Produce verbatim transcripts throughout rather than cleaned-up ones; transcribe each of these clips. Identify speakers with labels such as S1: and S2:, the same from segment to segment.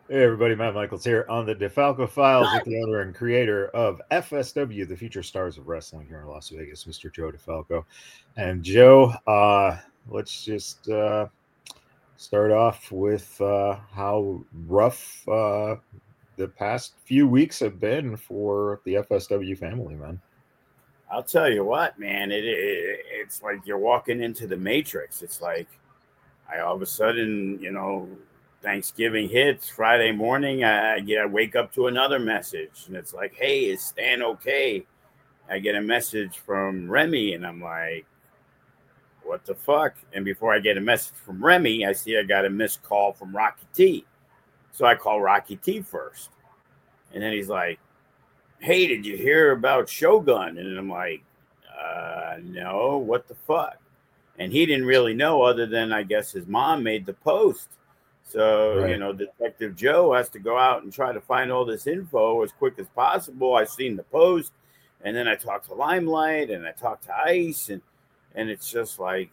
S1: Hey everybody, Matt Michaels here on the DeFalco Files with the owner and creator of F S W, the Future Stars of Wrestling here in Las Vegas, Mister Joe DeFalco. And Joe, uh, let's just uh, start off with uh, how rough uh, the past few weeks have been for the F S W family, man.
S2: I'll tell you what, man. It, it it's like you're walking into the Matrix. It's like I all of a sudden, you know, Thanksgiving hits Friday morning. I, I get I wake up to another message, and it's like, "Hey, is Stan okay?" I get a message from Remy, and I'm like, "What the fuck?" And before I get a message from Remy, I see I got a missed call from Rocky T. So I call Rocky T first, and then he's like, "Hey, did you hear about Shogun?" And I'm like, uh, "No, what the fuck?" And he didn't really know, other than I guess his mom made the post. So, you
S1: Right.
S2: know, Detective Joe has to go out and try to find all this info as quick as possible. I've seen the post, and then I talked to Limelight and I talked to Ice, and and it's just like,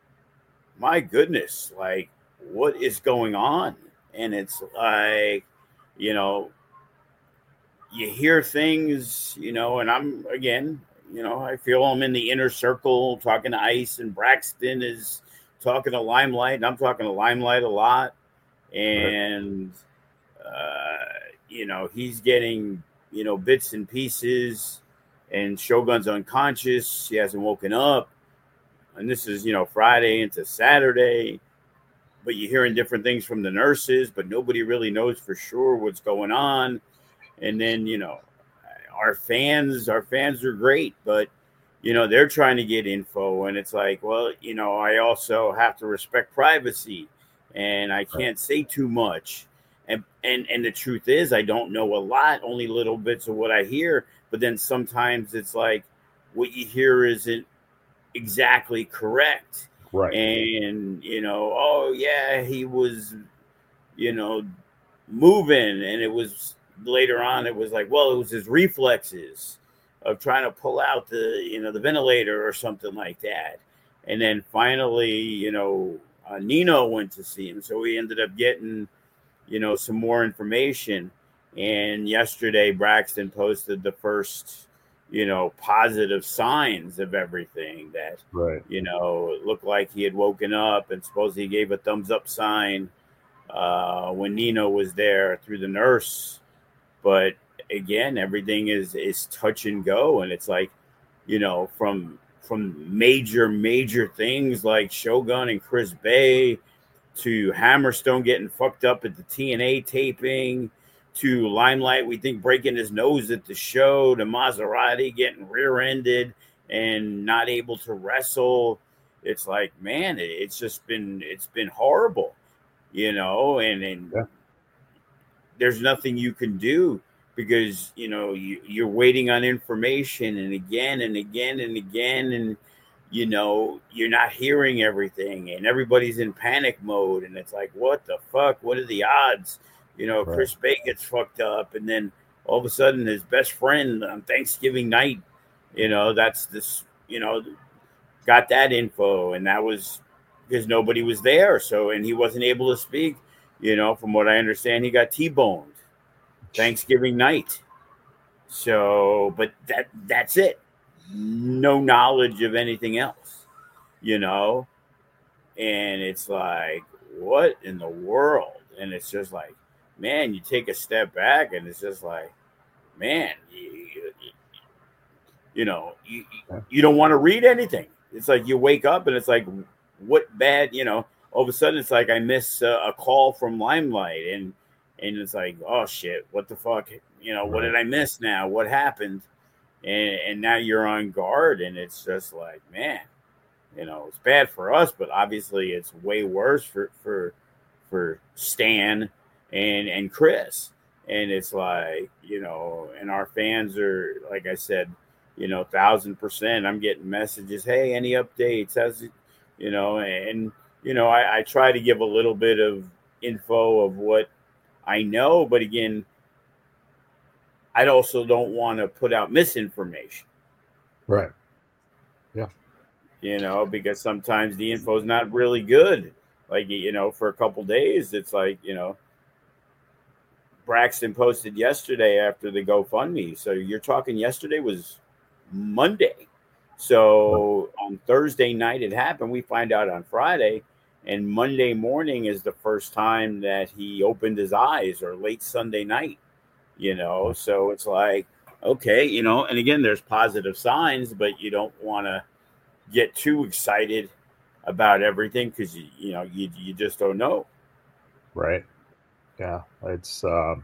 S2: my goodness, like, what is going on? And it's like, you know, you hear things, you know, and I'm again, you know, I feel I'm in the inner circle talking to Ice, and Braxton is talking to Limelight, and I'm talking to Limelight a lot.
S1: Right.
S2: And, uh, you know, he's getting, you know, bits and pieces, and Shogun's unconscious. He hasn't woken up. And this is, you know, Friday into Saturday. But you're hearing different things from the nurses, but nobody really knows for sure what's going on. And then, you know, our fans, our fans are great, but you know, they're trying to get info, and it's like, well, you know, I also have to respect privacy, and I
S1: Right.
S2: can't say too much. And and and the truth is, I don't know a lot, only little bits of what I hear. But then sometimes it's like what you hear isn't exactly correct.
S1: Right.
S2: And you know, oh yeah, he was, you know, moving, and it was later on it was like, well, it was his reflexes of trying to pull out the, you know, the ventilator or something like that. And then finally, you know, uh, Nino went to see him, so we ended up getting, you know, some more information. And yesterday Braxton posted the first, you know, positive signs of everything, that,
S1: Right.
S2: you know, it looked like he had woken up, and supposedly he gave a thumbs up sign uh, when Nino was there through the nurse. But again, everything is is touch and go, and it's like, you know, from from major major things like Shogun and Chris Bay, to Hammerstone getting fucked up at the T N A taping, to Limelight, we think, breaking his nose at the show, to Maserati getting rear-ended and not able to wrestle. It's like, man, it's just been it's been horrible, you know, and and
S1: Yeah.
S2: there's nothing you can do, because you know you, you're waiting on information, and again and again and again, and you know you're not hearing everything, and everybody's in panic mode, and it's like, what the fuck, what are the odds? You know,
S1: Right.
S2: Chris Bay gets fucked up, and then all of a sudden his best friend on Thanksgiving night, you know, that's this, you know, got that info, and that was because nobody was there. So, and he wasn't able to speak. You know, from what I understand, he got T-boned Thanksgiving night. So, but that that's it. No knowledge of anything else. You know, and it's like, what in the world? And it's just like, man, you take a step back, and it's just like, man, you, you know, you,
S1: Yeah.
S2: you don't want to read anything. It's like you wake up, and it's like, what bad, you know, all of a sudden it's like I miss a, a call from Limelight, and, and it's like, oh shit, what the fuck? You know, what
S1: Right.
S2: did I miss now? What happened? And, and now you're on guard, and it's just like, man, you know, it's bad for us, but obviously it's way worse for, for, for Stan and, and Chris. And it's like, you know, and our fans are, like I said, you know, thousand percent. I'm getting messages. Hey, any updates? How's it, you know, and, you know, I, I try to give a little bit of info of what I know, but again, I also don't want to put out misinformation,
S1: Right. Yeah.
S2: you know, because sometimes the info is not really good. Like, you know, for a couple days, it's like, you know, Braxton posted yesterday after the GoFundMe. So you're talking yesterday was Monday. So on Thursday night it happened. We find out on Friday, and Monday morning is the first time that he opened his eyes, or late Sunday night, you know. So it's like, okay, you know, and again, there's positive signs, but you don't want to get too excited about everything because you, you know, you, you just don't know.
S1: Right. Yeah. It's, um,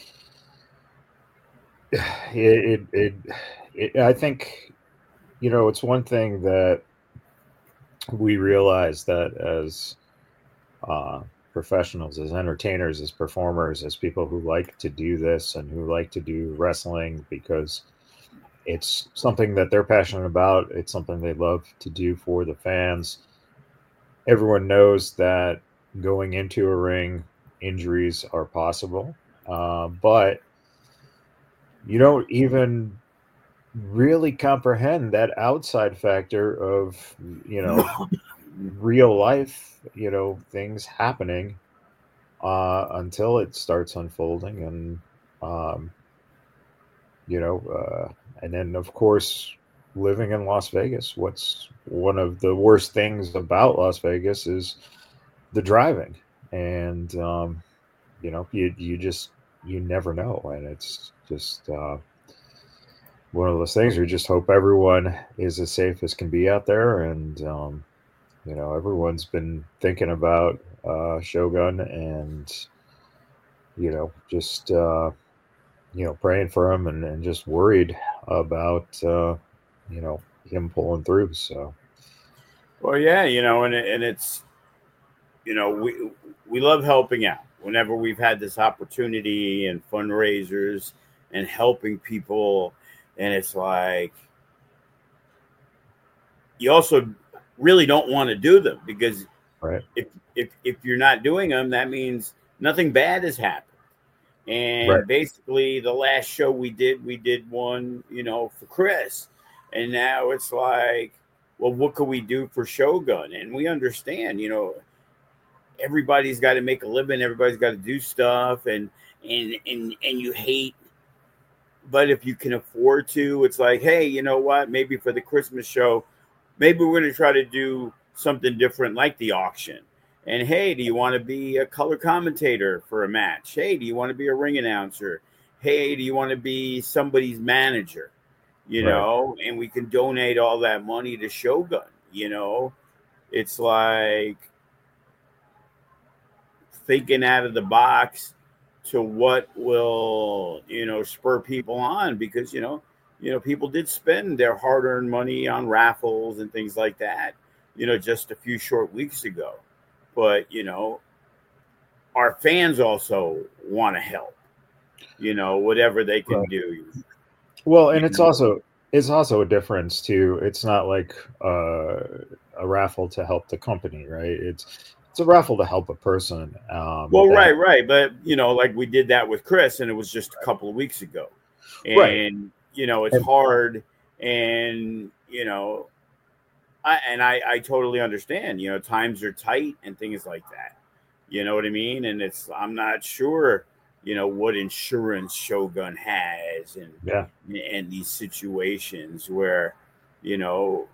S1: it, it, it, it, I think, you know, it's one thing that we realize that as, uh, professionals, as entertainers, as performers, as people who like to do this and who like to do wrestling because it's something that they're passionate about. It's something they love to do for the fans. Everyone knows that going into a ring, injuries are possible, uh, but you don't even really comprehend that outside factor of, you know, real life, you know, things happening uh, until it starts unfolding. And, um, you know, uh, and then of course, living in Las Vegas, what's one of the worst things about Las Vegas is the driving. And, um, you know, you, you just, you never know. And it's just, uh, one of those things where you just hope everyone is as safe as can be out there. And, um, you know, everyone's been thinking about uh, Shogun and, you know, just, uh, you know, praying for him and, and just worried about, uh, you know, him pulling through. So,
S2: Well, yeah, you know, and, and it's, you know, we, we love helping out whenever we've had this opportunity and fundraisers and helping people. And it's like, you also really don't want to do them because
S1: right.
S2: if, if, if you're not doing them, that means nothing bad has happened. And
S1: Right.
S2: basically the last show we did, we did one, you know, for Chris. And now it's like, well, what could we do for Shogun? And we understand, you know, everybody's got to make a living. Everybody's got to do stuff. And, and, and, and you hate, but if you can afford to, it's like, hey, you know what? Maybe for the Christmas show, maybe we're going to try to do something different like the auction. And hey, do you want to be a color commentator for a match? Hey, do you want to be a ring announcer? Hey, do you want to be somebody's manager? You
S1: Right.
S2: know, and we can donate all that money to Shogun. You know, it's like thinking out of the box to what will, you know, spur people on, because, you know, you know, people did spend their hard-earned money on raffles and things like that, you know, just a few short weeks ago. But, you know, our fans also want to help, you know, whatever they can
S1: Right.
S2: do.
S1: Well, and it's
S2: know?
S1: also, it's also a difference too. It's not like uh, a raffle to help the company, right? It's, it's a raffle to help a person. Um,
S2: Well,
S1: that,
S2: right, right. But, you know, like we did that with Chris, and it was just a couple of weeks ago. And,
S1: right.
S2: you know, it's
S1: And,
S2: hard. And, you know, I, and I, I totally understand, you know, times are tight and things like that. You know what I mean? And it's, I'm not sure, you know, what insurance Shogun has and,
S1: yeah.
S2: and these situations where, you know,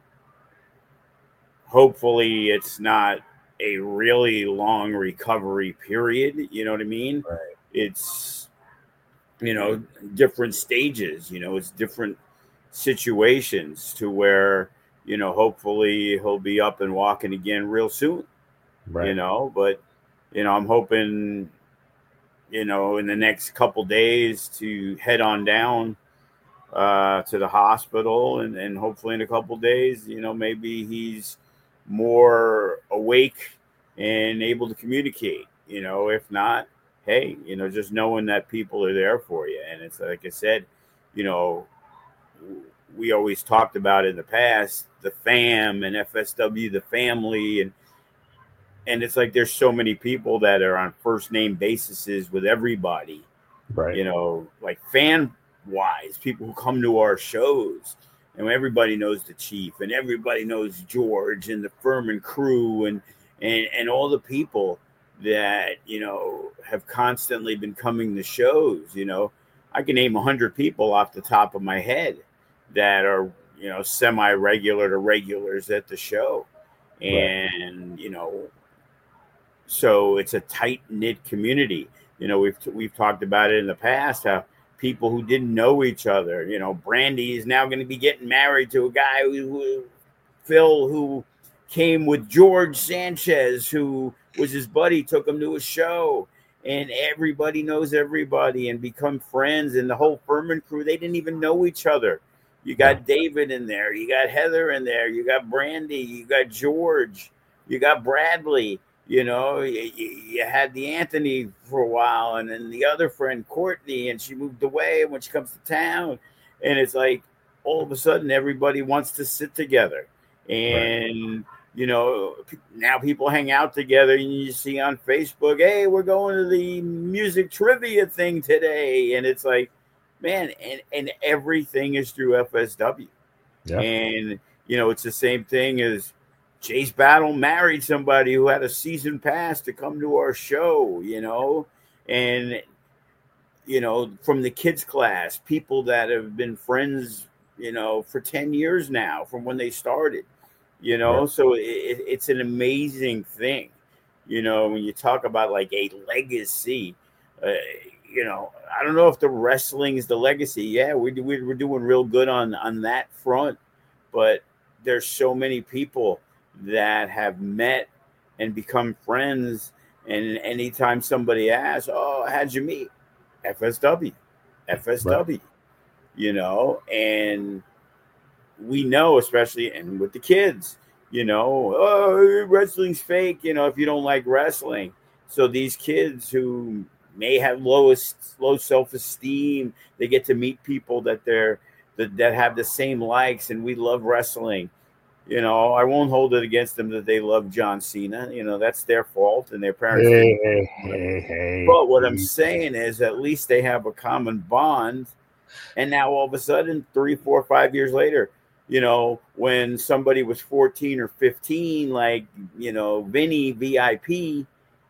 S2: hopefully it's not a really long recovery period. You know what I mean?
S1: Right.
S2: It's, you know, different stages, you know, it's different situations to where, you know, hopefully he'll be up and walking again real soon,
S1: Right.
S2: you know, but, you know, I'm hoping, you know, in the next couple days to head on down uh, to the hospital, and, and hopefully in a couple days, you know, maybe he's more awake and able to communicate, you know, if not, hey, you know, just knowing that people are there for you. And it's like I said, you know, we always talked about in the past, the fam and F S W, the family. And, and it's like, there's so many people that are on first name basis with everybody,
S1: Right.
S2: you know, like fan wise, people who come to our shows, and everybody knows the Chief and everybody knows George and the Furman crew and, and, and all the people that, you know, have constantly been coming to shows. You know, I can name a hundred people off the top of my head that are, you know, semi-regular to regulars at the show.
S1: Right.
S2: And, you know, so it's a tight knit community. You know, we've, we've talked about it in the past, how people who didn't know each other, you know, Brandy is now going to be getting married to a guy who, who Phil, who came with George Sanchez, who was his buddy, took him to a show, and everybody knows everybody and become friends. And the whole Furman crew, they didn't even know each other. You got yeah. David in there, you got Heather in there, you got Brandy, you got George, you got Bradley. You know, you, you had the Anthony for a while, and then the other friend, Courtney, and she moved away when she comes to town. And it's like all of a sudden everybody wants to sit together. And, right. you know, now people hang out together, and you see on Facebook, hey, we're going to the music trivia thing today. And it's like, man, and, and everything is through F S W. Yeah. And, you know, it's the same thing as Chase Battle married somebody who had a season pass to come to our show, you know, and, you know, from the kids class, people that have been friends, you know, for ten years now from when they started, you know, right. so it, it's an amazing thing, you know, when you talk about like a legacy, uh, you know, I don't know if the wrestling is the legacy. Yeah, we, we, we're doing real good on, on that front, but there's so many people that have met and become friends. And anytime somebody asks, oh, how'd you meet? F S W, F S W, right. you know, and we know, especially, and with the kids, you know, oh, wrestling's fake, you know, if you don't like wrestling. So these kids who may have lowest, low self-esteem, they get to meet people that they're, that, that have the same likes, and we love wrestling. You know, I won't hold it against them that they love John Cena. You know, that's their fault, and their parents.
S1: Hey, hey, hey, hey.
S2: But what I'm saying is, at least they have a common bond. And now, all of a sudden, three, four, five years later, you know, when somebody was fourteen or fifteen, like, you know, Vinny V I P,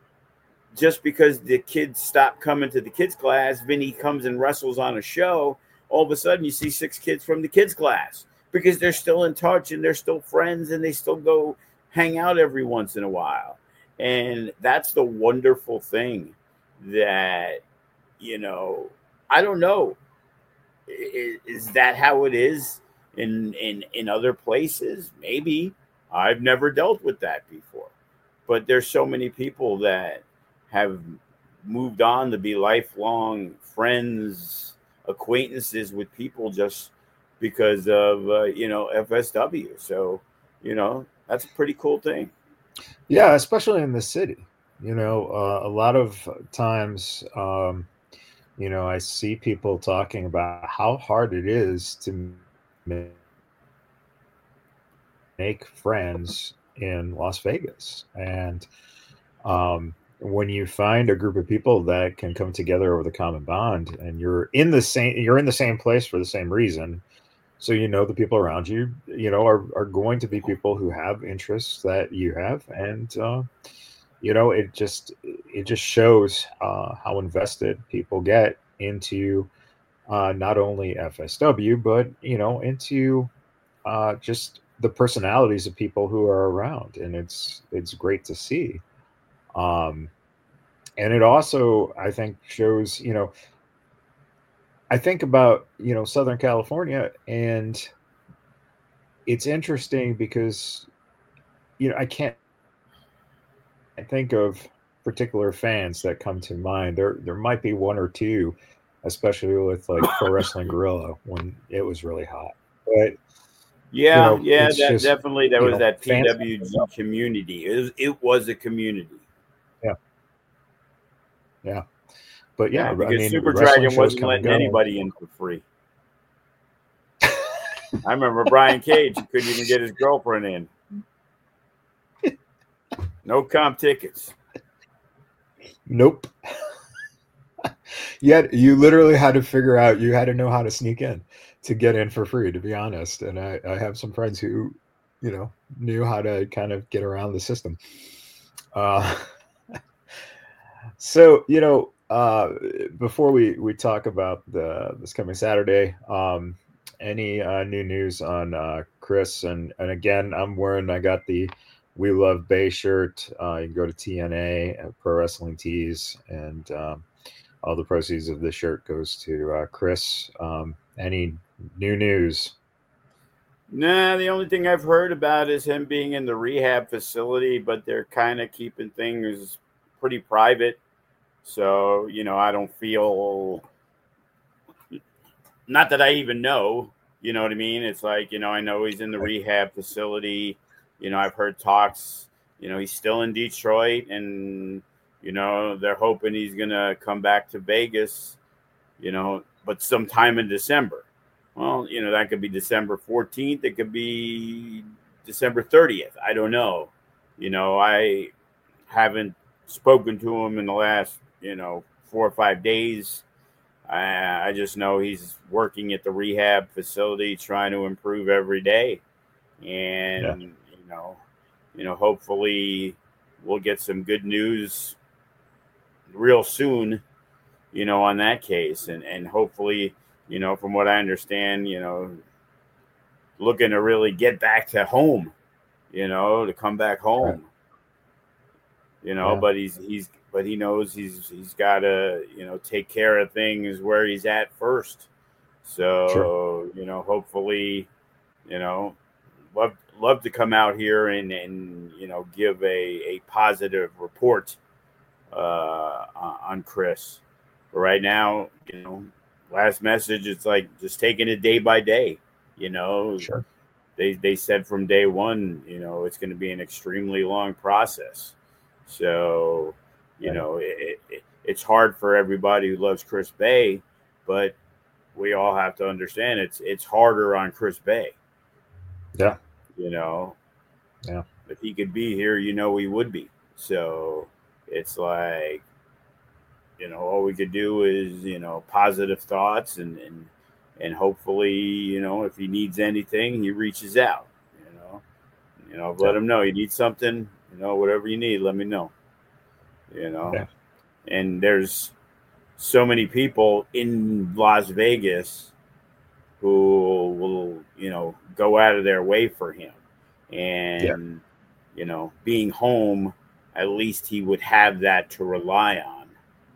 S2: just because the kids stopped coming to the kids class, Vinny comes and wrestles on a show. All of a sudden, you see six kids from the kids class, because they're still in touch and they're still friends and they still go hang out every once in a while. And that's the wonderful thing that, you know, I don't know. Is, is that how it is in, in, in other places? Maybe. I've never dealt with that before. But there's so many people that have moved on to be lifelong friends, acquaintances with people just because of, uh, you know, F S W. So, you know, that's a pretty cool thing.
S1: Yeah, especially in the city. You know, uh, a lot of times, um, you know, I see people talking about how hard it is to make friends in Las Vegas. And um, when you find a group of people that can come together over the common bond, and you're in the same, you're in the same place for the same reason. So, you know, the people around you, you know, are, are going to be people who have interests that you have. And, uh, you know, it just, it just shows uh, how invested people get into uh, not only F S W, but, you know, into uh, just the personalities of people who are around. And it's, it's great to see. Um, and it also, I think, shows, you know, I think about, you know, Southern California, and it's interesting because, you know, I can't think of particular fans that come to mind. There, there might be one or two, especially with like Pro Wrestling Guerrilla when it was really hot. But
S2: yeah,
S1: you know,
S2: yeah, that
S1: just,
S2: definitely there was
S1: know,
S2: that P W G community. It was, it was a community.
S1: Yeah, yeah, but yeah,
S2: yeah because
S1: I mean,
S2: Super Dragon wasn't letting
S1: go.
S2: anybody in for free. I remember Brian Cage, he couldn't even get his girlfriend in. No comp tickets.
S1: Nope. Yet you literally had to figure out, you had to know how to sneak in to get in for free, to be honest. And I, I have some friends who, you know, knew how to kind of get around the system. Uh, So, you know, uh, before we, we talk about the this coming Saturday, um, any uh, new news on uh, Chris? And and again, I'm wearing I got the We Love Bay shirt. Uh, you can go to T N A uh, Pro Wrestling Tees, and um, all the proceeds of the shirt goes to uh, Chris. Um, any new news?
S2: Nah, the only thing I've heard about is him being in the rehab facility, but they're kind of keeping things pretty private. So, you know, I don't feel, not that I even know, you know what I mean? It's like, you know, I know he's in the rehab facility. You know, I've heard talks, you know, he's still in Detroit, and, you know, they're hoping he's going to come back to Vegas, you know, but sometime in December. Well, you know, that could be December fourteenth. It could be December thirtieth. I don't know. You know, I haven't spoken to him in the last, you know, four or five days. I, I just know he's working at the rehab facility, trying to improve every day.
S1: Yeah,
S2: And, you know, you know, hopefully we'll get some good news real soon, you know, on that case. And, and hopefully, you know, from what I understand, you know, looking to really get back to home, you know, to come back
S1: right.
S2: home, you know,
S1: Yeah,
S2: but he's, he's, but he knows he's, he's got to, you know, take care of things where he's at first.
S1: sure.
S2: So, you know, hopefully, you know, love, love to come out here and, and, you know, give a, a positive report uh, on Chris. But right now, you know, last message, it's like just taking it day by day. You know,
S1: Sure.
S2: they they said from day one, you know, it's going to be an extremely long process. So, you
S1: Right.
S2: know, it, it, it's hard for everybody who loves Chris Bay, but we all have to understand it's it's harder on Chris Bay.
S1: Yeah.
S2: You know,
S1: Yeah.
S2: if he could be here, you know, he would be. So it's like, you know, all we could do is, you know, positive thoughts, and and and hopefully, you know, if he needs anything, he reaches out. You know, you know, let
S1: Yeah.
S2: him know you need something. You know, whatever you need, let me know. You know,
S1: Yeah.
S2: and there's so many people in Las Vegas who will, you know, go out of their way for him,
S1: Yeah.
S2: and you know, being home, at least he would have that to rely on.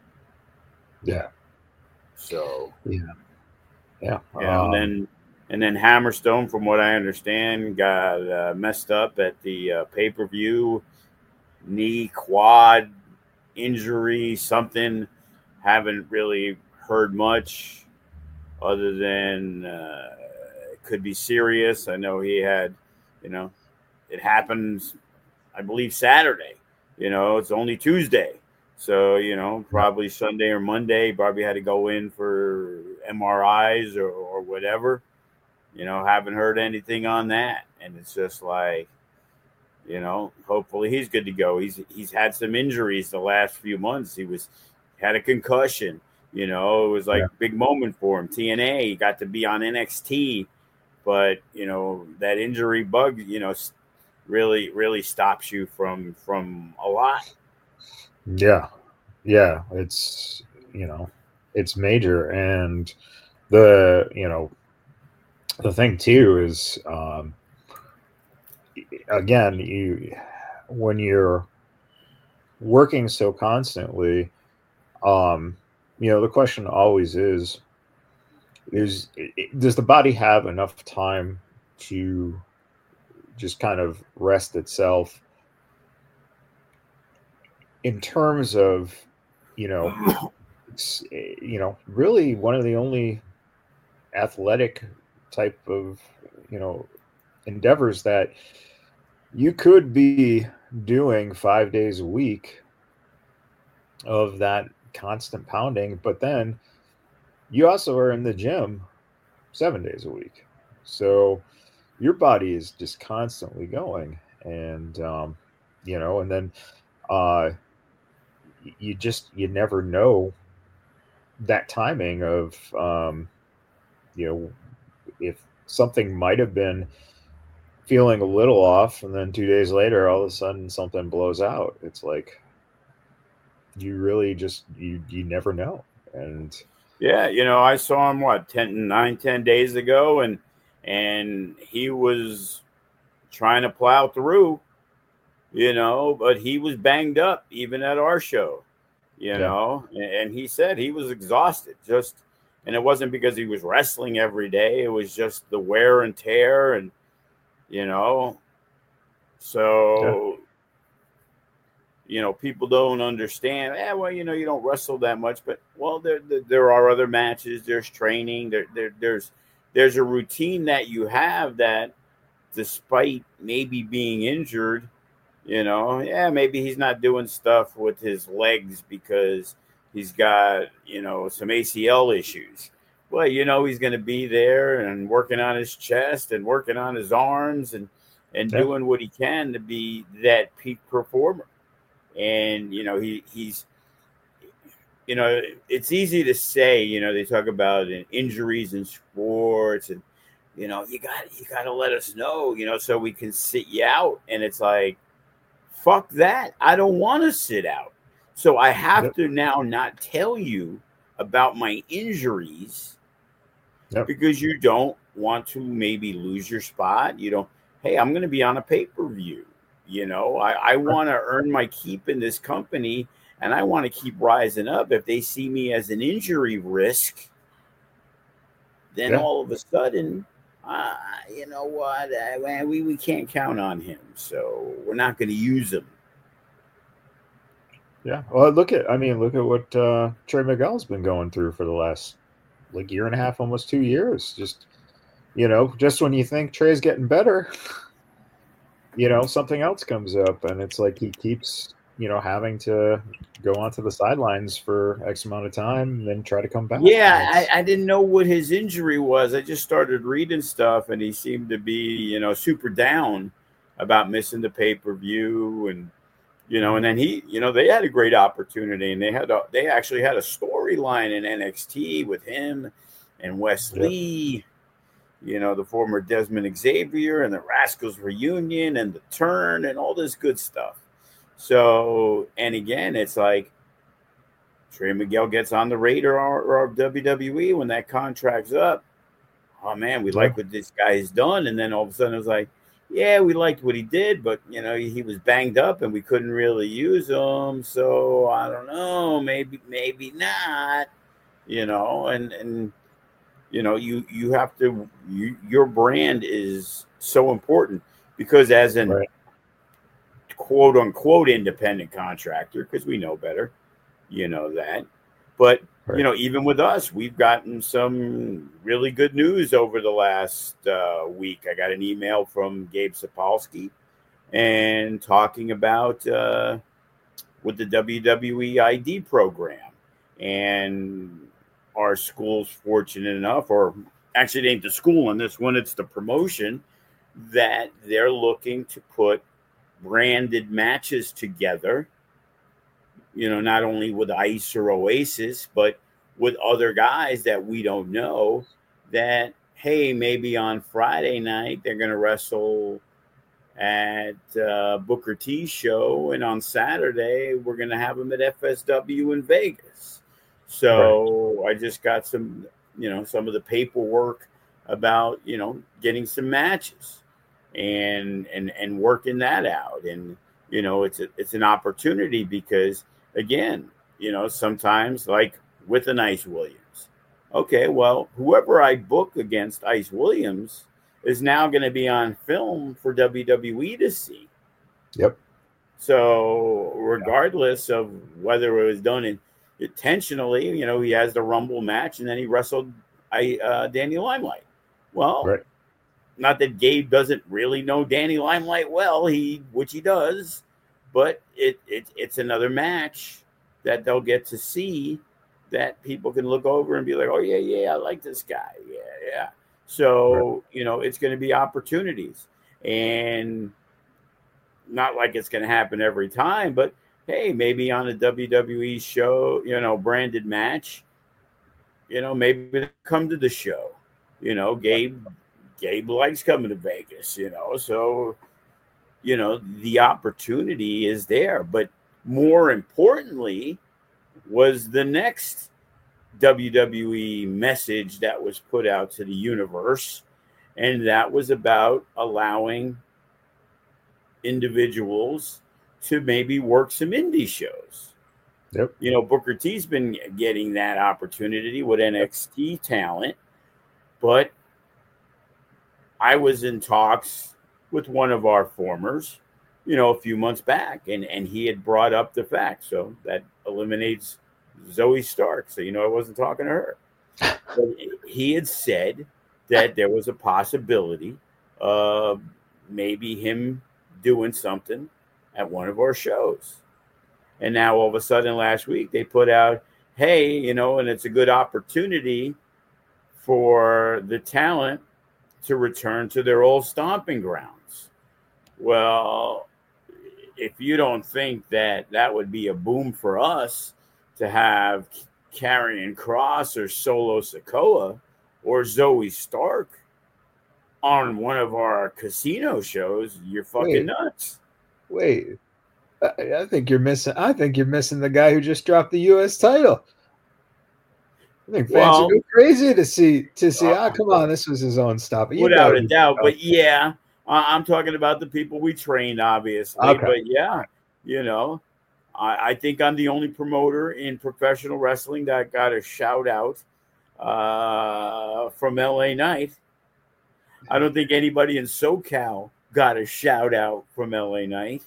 S1: Yeah.
S2: So,
S1: Yeah. Yeah.
S2: you know, and
S1: Um,
S2: then and then Hammerstone, from what I understand, got uh, messed up at the uh, pay per view, knee, quad injury, something. Haven't really heard much other than uh, it could be serious. I know he had, you know, it happens, I believe, Saturday. You know, it's only Tuesday. So, you know,
S1: yeah.
S2: probably Sunday or Monday, probably had to go in for M R Is or, or whatever. You know, haven't heard anything on that. And it's just like, you know, hopefully he's good to go. He's he's had some injuries the last few months. He was had a concussion. You know, it was like
S1: Yeah.
S2: a big moment for him. T N A, he got to be on N X T, but you know that injury bug, you know, really really stops you from from a lot.
S1: Yeah. Yeah. It's, you know, it's major. And the, you know, the thing too is, um, again, you, when you're working so constantly, um, you know, the question always is, is does the body have enough time to just kind of rest itself in terms of, you know, it's, you know, really one of the only athletic type of, you know, endeavors that you could be doing five days a week of that constant pounding, but then you also are in the gym seven days a week. So your body is just constantly going. And, um, you know, and then uh, you just, you never know that timing of, um, you know, if something might have been feeling a little off and then two days later all of a sudden something blows out. It's like, you really just you you never know. And
S2: yeah, you know, I saw him what ten, nine, ten days ago, and and he was trying to plow through, you know, but he was banged up even at our show, you
S1: yeah,
S2: know, and, and he said he was exhausted just, and it wasn't because he was wrestling every day. It was just the wear and tear, and you know,
S1: yeah,
S2: so you know, people don't understand. Eh, well, you know, you don't wrestle that much, but well, there there, there are other matches. There's training. There, there there's there's a routine that you have that, despite maybe being injured, you know, yeah, maybe he's not doing stuff with his legs because he's got, you know, some A C L issues. Well, you know, he's going to be there and working on his chest and working on his arms and and
S1: yeah,
S2: doing what he can to be that peak performer. And you know, he he's you know, it's easy to say, you know, they talk about injuries in sports, and you know, you got you got to let us know, you know, so we can sit you out. And it's like, fuck that. I don't want to sit out. So I have
S1: yep,
S2: to now not tell you about my injuries
S1: yep,
S2: because you don't want to maybe lose your spot. You don't, hey, I'm going to be on a pay per view. You know, I, I
S1: right,
S2: want to earn my keep in this company, and I want to keep rising up. If they see me as an injury risk, then
S1: yeah.
S2: all of a sudden, uh, you know what? Uh, we, we can't count on him. So we're not going to use him.
S1: Yeah. Well, look at, I mean, look at what uh, Trey Miguel's been going through for the last like year and a half, almost two years. Just, you know, just when you think Trey's getting better, you know, something else comes up, and it's like he keeps, you know, having to go onto the sidelines for X amount of time and then try to come back. And
S2: Yeah, I,
S1: it's,
S2: I didn't know what his injury was. I just started reading stuff, and he seemed to be, you know, super down about missing the pay per view, and you know, and then he, you know, they had a great opportunity, and they had a, they actually had a storyline in N X T with him and Wes
S1: yeah,
S2: Lee, you know, the former Desmond Xavier, and the Rascals reunion, and the turn, and all this good stuff. So, and again, it's like Trey Miguel gets on the radar of W W E when that contract's up. Oh man, we
S1: yeah,
S2: like what this guy has done, and then all of a sudden it was like, yeah, we liked what he did, but you know, he, he was banged up and we couldn't really use him. So I don't know, maybe maybe not. You know, and and you know, you you have to you, your brand is so important because as an
S1: right,
S2: quote unquote independent contractor, because we know better, you know that. But you
S1: right,
S2: know, even with us, we've gotten some really good news over the last uh, week. I got an email from Gabe Sapolsky and talking about uh, with the W W E I D program, and our school's fortunate enough, or actually, it ain't the school on this one; it's the promotion that they're looking to put branded matches together, you know, not only with Ice or Oasis, but with other guys that we don't know that, hey, maybe on Friday night they're going to wrestle at uh, Booker T's show, and on Saturday we're going to have them at F S W in Vegas.
S1: right,
S2: So I just got some, you know, some of the paperwork about, you know, getting some matches and and and working that out. And you know, it's a, it's an opportunity because again, you know, sometimes like with an Ice Williams, okay, well, whoever I book against Ice Williams is now going to be on film for W W E to see.
S1: yep,
S2: So regardless of whether it was done in, intentionally, you know, he has the Rumble match and then he wrestled I uh, Danny Limelight. Well,
S1: right,
S2: not that Gabe doesn't really know Danny Limelight well, he which he does, but it, it it's another match that they'll get to see that people can look over and be like, oh yeah, yeah, I like this guy, yeah, yeah.
S1: right,
S2: So you know, it's going to be opportunities, and not like it's going to happen every time, but hey, maybe on a W W E show, you know, branded match, you know, maybe they come to the show. You know, Gabe Gabe likes coming to Vegas, you know, so you know the opportunity is there. But more importantly was the next W W E message that was put out to the universe, and that was about allowing individuals to maybe work some indie shows.
S1: Yep.
S2: You know, Booker T's been getting that opportunity with N X T talent, but I was in talks with one of our formers, you know, a few months back, and, and he had brought up the fact. So that eliminates Zoe Stark. So, you know, I wasn't talking to her. But he had said that there was a possibility of maybe him doing something at one of our shows. And now all of a sudden last week they put out, hey, you know, and it's a good opportunity for the talent to return to their old stomping grounds. Well, if you don't think that that would be a boom for us to have Karrion Kross or Solo Sikoa or Zoe Stark on one of our casino shows, you're fucking
S1: Wait.
S2: nuts.
S1: Wait, I, I think you're missing. I think you're missing the guy who just dropped the U S title. I think fans
S2: Well,
S1: would go crazy to see to see.
S2: uh,
S1: Ah, come on, this was his own stop. You
S2: without
S1: know
S2: a
S1: he-
S2: doubt. But yeah, I- I'm talking about the people we trained, obviously.
S1: Okay.
S2: But yeah, you know, I, I think I'm the only promoter in professional wrestling that got a shout out uh, from L A Knight. I don't think anybody in SoCal got a shout out from L A Knight.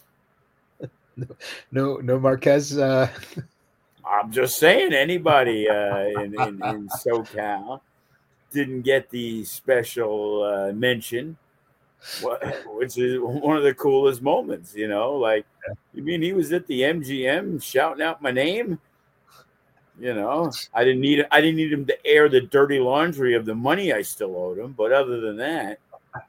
S1: no no Marquez. Uh,
S2: I'm just saying, anybody uh, in, in, in SoCal didn't get the special uh, mention, which is one of the coolest moments, you know? Like, you mean he was at the M G M shouting out my name? You know, I didn't need I didn't need him to air the dirty laundry of the money I still owed him, but other than that,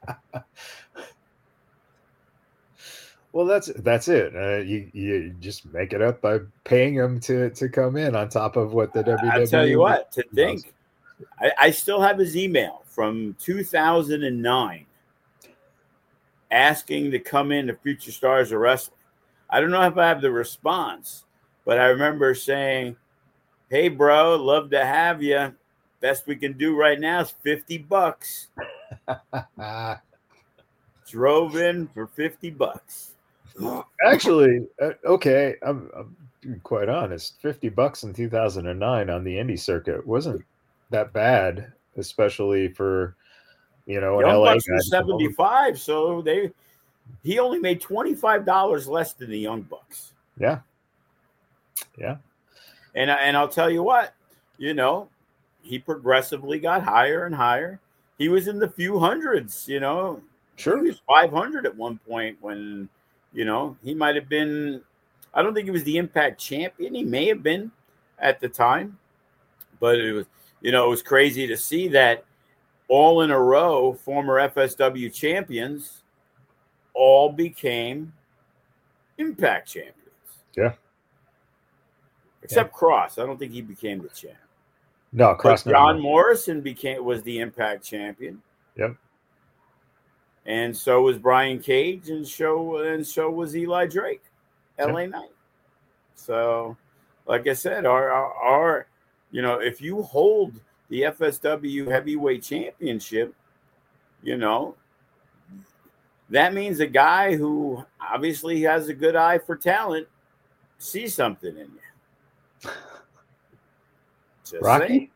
S1: well, that's that's it. Uh, you you just make it up by paying him to to come in on top of what the W W E.
S2: I'll tell you what, to think, I, I still have his email from two thousand nine asking to come in to Future Stars of Wrestling. I don't know if I have the response, but I remember saying, hey, bro, love to have you. Best we can do right now is fifty bucks. Drove in for fifty bucks.
S1: Actually, uh, okay, I'm, I'm being quite honest. fifty bucks in two thousand nine on the indie circuit wasn't that bad, especially for, you know, an
S2: Young
S1: L A
S2: Bucks
S1: guy.
S2: were seventy-five, so they he only made twenty-five dollars less than the Young Bucks.
S1: Yeah. Yeah.
S2: And, and I'll tell you what, you know, he progressively got higher and higher. He was in the few hundreds, you know.
S1: Sure.
S2: He was five hundred at one point when, you know, he might have been, I don't think he was the Impact champion. He may have been at the time. But it was, you know, it was crazy to see that all in a row, former F S W champions all became Impact champions.
S1: Yeah.
S2: Except yeah. Cross. I don't think he became the champ.
S1: No, Cross.
S2: But John Morrison became was the Impact champion.
S1: Yep.
S2: And so was Brian Cage, and so and so was Eli Drake, L A yep. Knight. So, like I said, our, our our you know, if you hold the F S W Heavyweight Championship, you know, that means a guy who obviously has a good eye for talent sees something in you. Just
S1: Rocky?
S2: saying.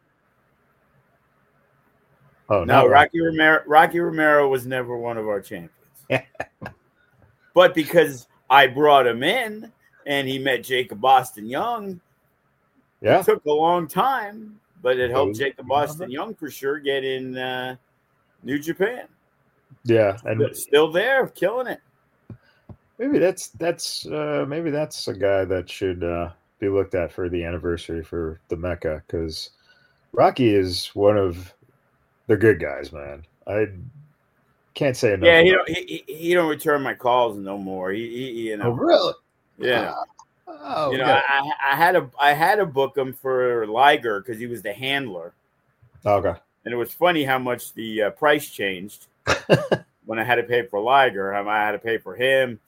S1: Oh,
S2: no,
S1: no,
S2: Rocky Romero. Rocky Romero was never one of our champions. But because I brought him in and he met Jacob Austin Young,
S1: yeah,
S2: it took a long time, but it helped Jacob Austin Young for sure get in uh, New Japan.
S1: Yeah, and
S2: but still there, killing it.
S1: Maybe that's that's uh, maybe that's a guy that should uh, be looked at for the anniversary for the Mecca, because Rocky is one of the good guys, man. I can't say enough.
S2: Yeah, he don't he, he, he don't return my calls no more. He, he you know.
S1: Oh, really?
S2: Yeah.
S1: Oh,
S2: you know,
S1: okay.
S2: I, I had a I had to book him for Liger because he was the handler.
S1: Okay.
S2: And it was funny how much the uh, price changed when I had to pay for Liger. I had to pay for him,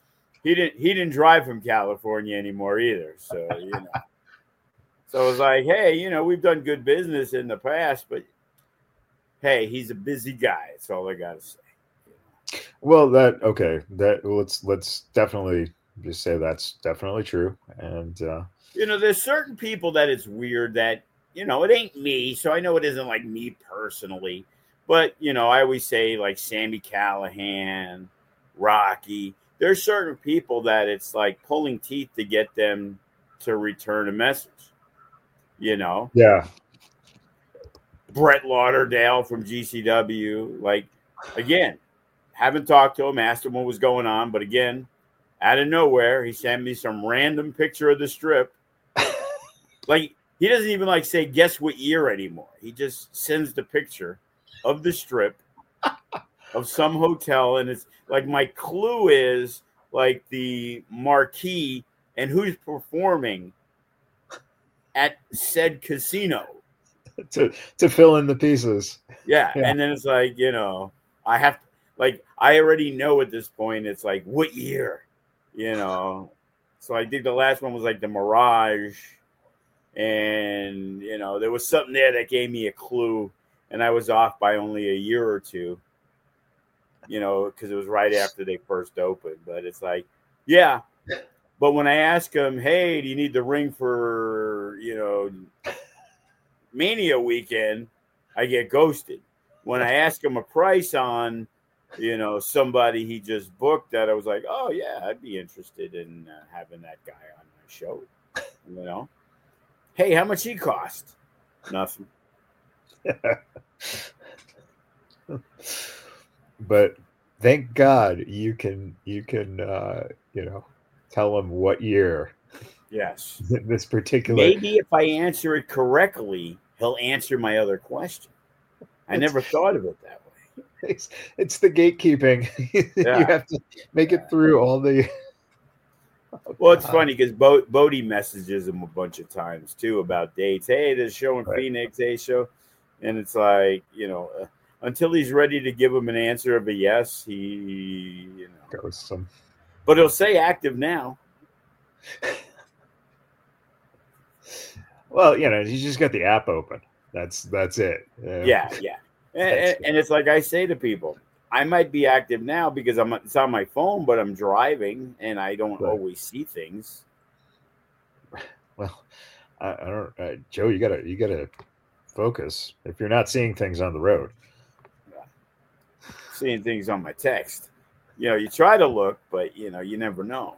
S2: he didn't he didn't drive from California anymore either. So you know, so it was like, hey, you know, we've done good business in the past, but hey, he's a busy guy. That's all I gotta say.
S1: Well, that okay. That let's let's definitely just say that's definitely true. And uh,
S2: you know, there's certain people that it's weird that you know it ain't me, so I know it isn't like me personally. But you know, I always say like Sami Callihan, Rocky. There's certain people that it's like pulling teeth to get them to return a message. You know,
S1: yeah,
S2: Brett Lauderdale from G C W. Like again, haven't talked to him, asked him what was going on, but again, out of nowhere, he sent me some random picture of the strip. Like he doesn't even like say guess what year anymore. He just sends the picture of the strip of some hotel, and it's like my clue is like the marquee and who's performing at said casino
S1: to to fill in the pieces.
S2: Yeah,
S1: yeah.
S2: And then it's like, you know, I have to, like I already know at this point it's like what year, you know. So I think the last one was like the Mirage, and you know there was something there that gave me a clue, and I was off by only a year or two, you know, because it was right after they first opened. But it's like, yeah. But when I ask him, hey, do you need the ring for, you know, Mania weekend, I get ghosted. When I ask him a price on, you know, somebody he just booked that, I was like, oh, yeah, I'd be interested in uh, having that guy on my show, you know. Hey, how much he cost? Nothing.
S1: But thank God you can you can uh, you know tell him what year.
S2: Yes.
S1: This particular.
S2: Maybe if I answer it correctly, he'll answer my other question. I never thought of it that way.
S1: It's, it's the gatekeeping.
S2: Yeah.
S1: You have to make
S2: yeah.
S1: it through all the.
S2: Oh, well, it's funny because Bo- Bodie messages him a bunch of times too about dates. Hey, there's a show in right. Phoenix, hey, show, and it's like, you know, uh, until he's ready to give him an answer of a yes, he, you know,
S1: goes some.
S2: But he'll say active now.
S1: Well, you know, you just got the app open. That's that's it.
S2: Yeah, yeah. yeah. And, and, and it's like I say to people, I might be active now because I'm it's on my phone, but I'm driving and I don't right. always see things.
S1: Well, I, I don't, uh, Joe. You gotta you gotta focus if you're not seeing things on the road.
S2: Yeah. Seeing things on my text, you know, you try to look, but you know, you never know.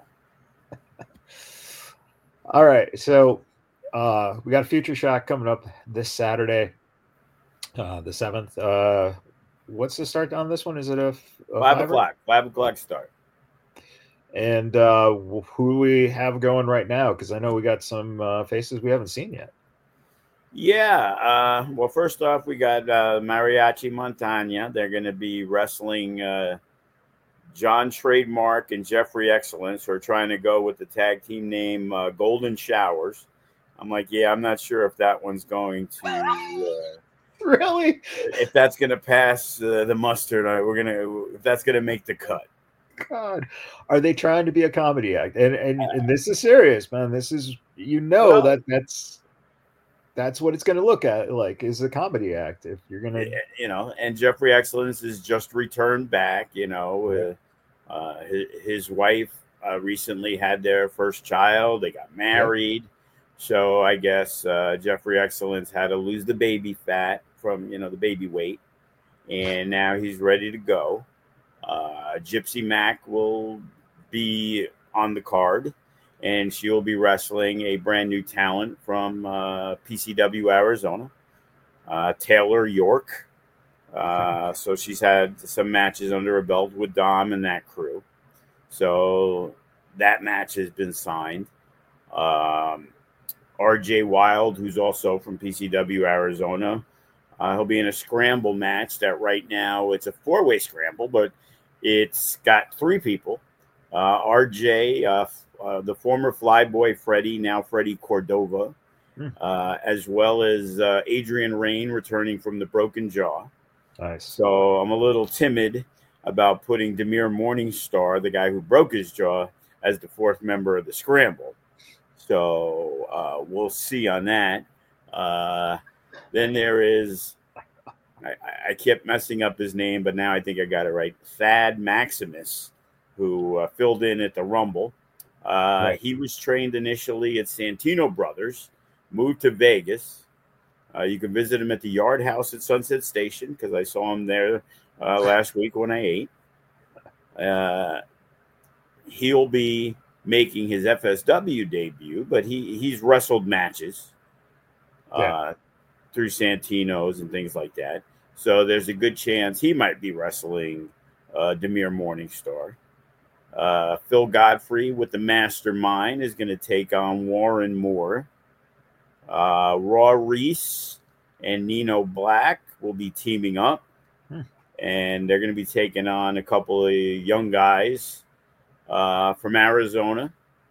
S1: All right, so uh, we got a Future Shock coming up this Saturday, uh, the seventh. Uh, what's the start on this one? Is it a, a
S2: five o'clock? Five o'clock start.
S1: And uh, who we have going right now? Because I know we got some uh, faces we haven't seen yet.
S2: Yeah. Uh, well, first off, we got uh, Mariachi Montana. They're going to be wrestling uh, John Trademark and Jeffrey Excellence, who are trying to go with the tag team name uh, Golden Showers. I'm like, yeah, I'm not sure if that one's going to uh,
S1: really,
S2: if that's going to pass uh, the mustard. We're gonna if that's going to make the cut.
S1: God, are they trying to be a comedy act? And and, uh, and this is serious, man. This is, you know, well, that that's that's what it's going to look at like is a comedy act. If you're going to,
S2: you know, and Jeffrey Excellence is just returned back. You know, uh, uh, his, his wife uh, recently had their first child. They got married. Yep. So I guess uh, Jeffrey Excellence had to lose the baby fat from, you know, the baby weight. And now he's ready to go. Uh, Gypsy Mac will be on the card, and she will be wrestling a brand new talent from uh, P C W Arizona, uh, Taylor York. Uh, so she's had some matches under her belt with Dom and that crew. So that match has been signed. Um, R J Wild, who's also from P C W Arizona, uh, he'll be in a scramble match that right now it's a four-way scramble, but it's got three people. Uh, R J, uh, uh, the former Flyboy Freddy, now Freddy Cordova, mm. uh, as well as uh, Adrian Rain returning from the broken jaw.
S1: Nice.
S2: So I'm a little timid about putting Demir Morningstar, the guy who broke his jaw, as the fourth member of the Scramble. So uh, we'll see on that. Uh, then there is, I, I kept messing up his name, but now I think I got it right. Thad Maximus, who uh, filled in at the Rumble. Uh, right. He was trained initially at Santino Brothers, moved to Vegas. Uh, you can visit him at the Yard House at Sunset Station because I saw him there uh, last week when I ate. Uh, he'll be making his F S W debut, but he, he's wrestled matches uh, yeah. through Santino's and things like that. So there's a good chance he might be wrestling uh, Demir Morningstar. Uh, Phil Godfrey with the Mastermind is going to take on Warren Moore. Uh, Raw Reese and Nino Black will be teaming up, hmm. and they're going to be taking on a couple of young guys uh, from Arizona.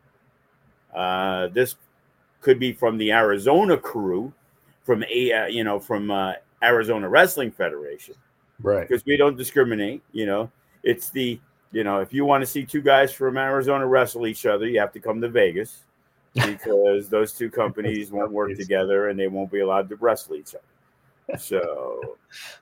S2: Uh, this could be from the Arizona crew, from a uh, you know from uh, Arizona Wrestling Federation,
S1: right?
S2: Because we don't discriminate. You know, it's the you know if you want to see two guys from Arizona wrestle each other, you have to come to Vegas. Because those two companies won't work together and they won't be allowed to wrestle each other. So,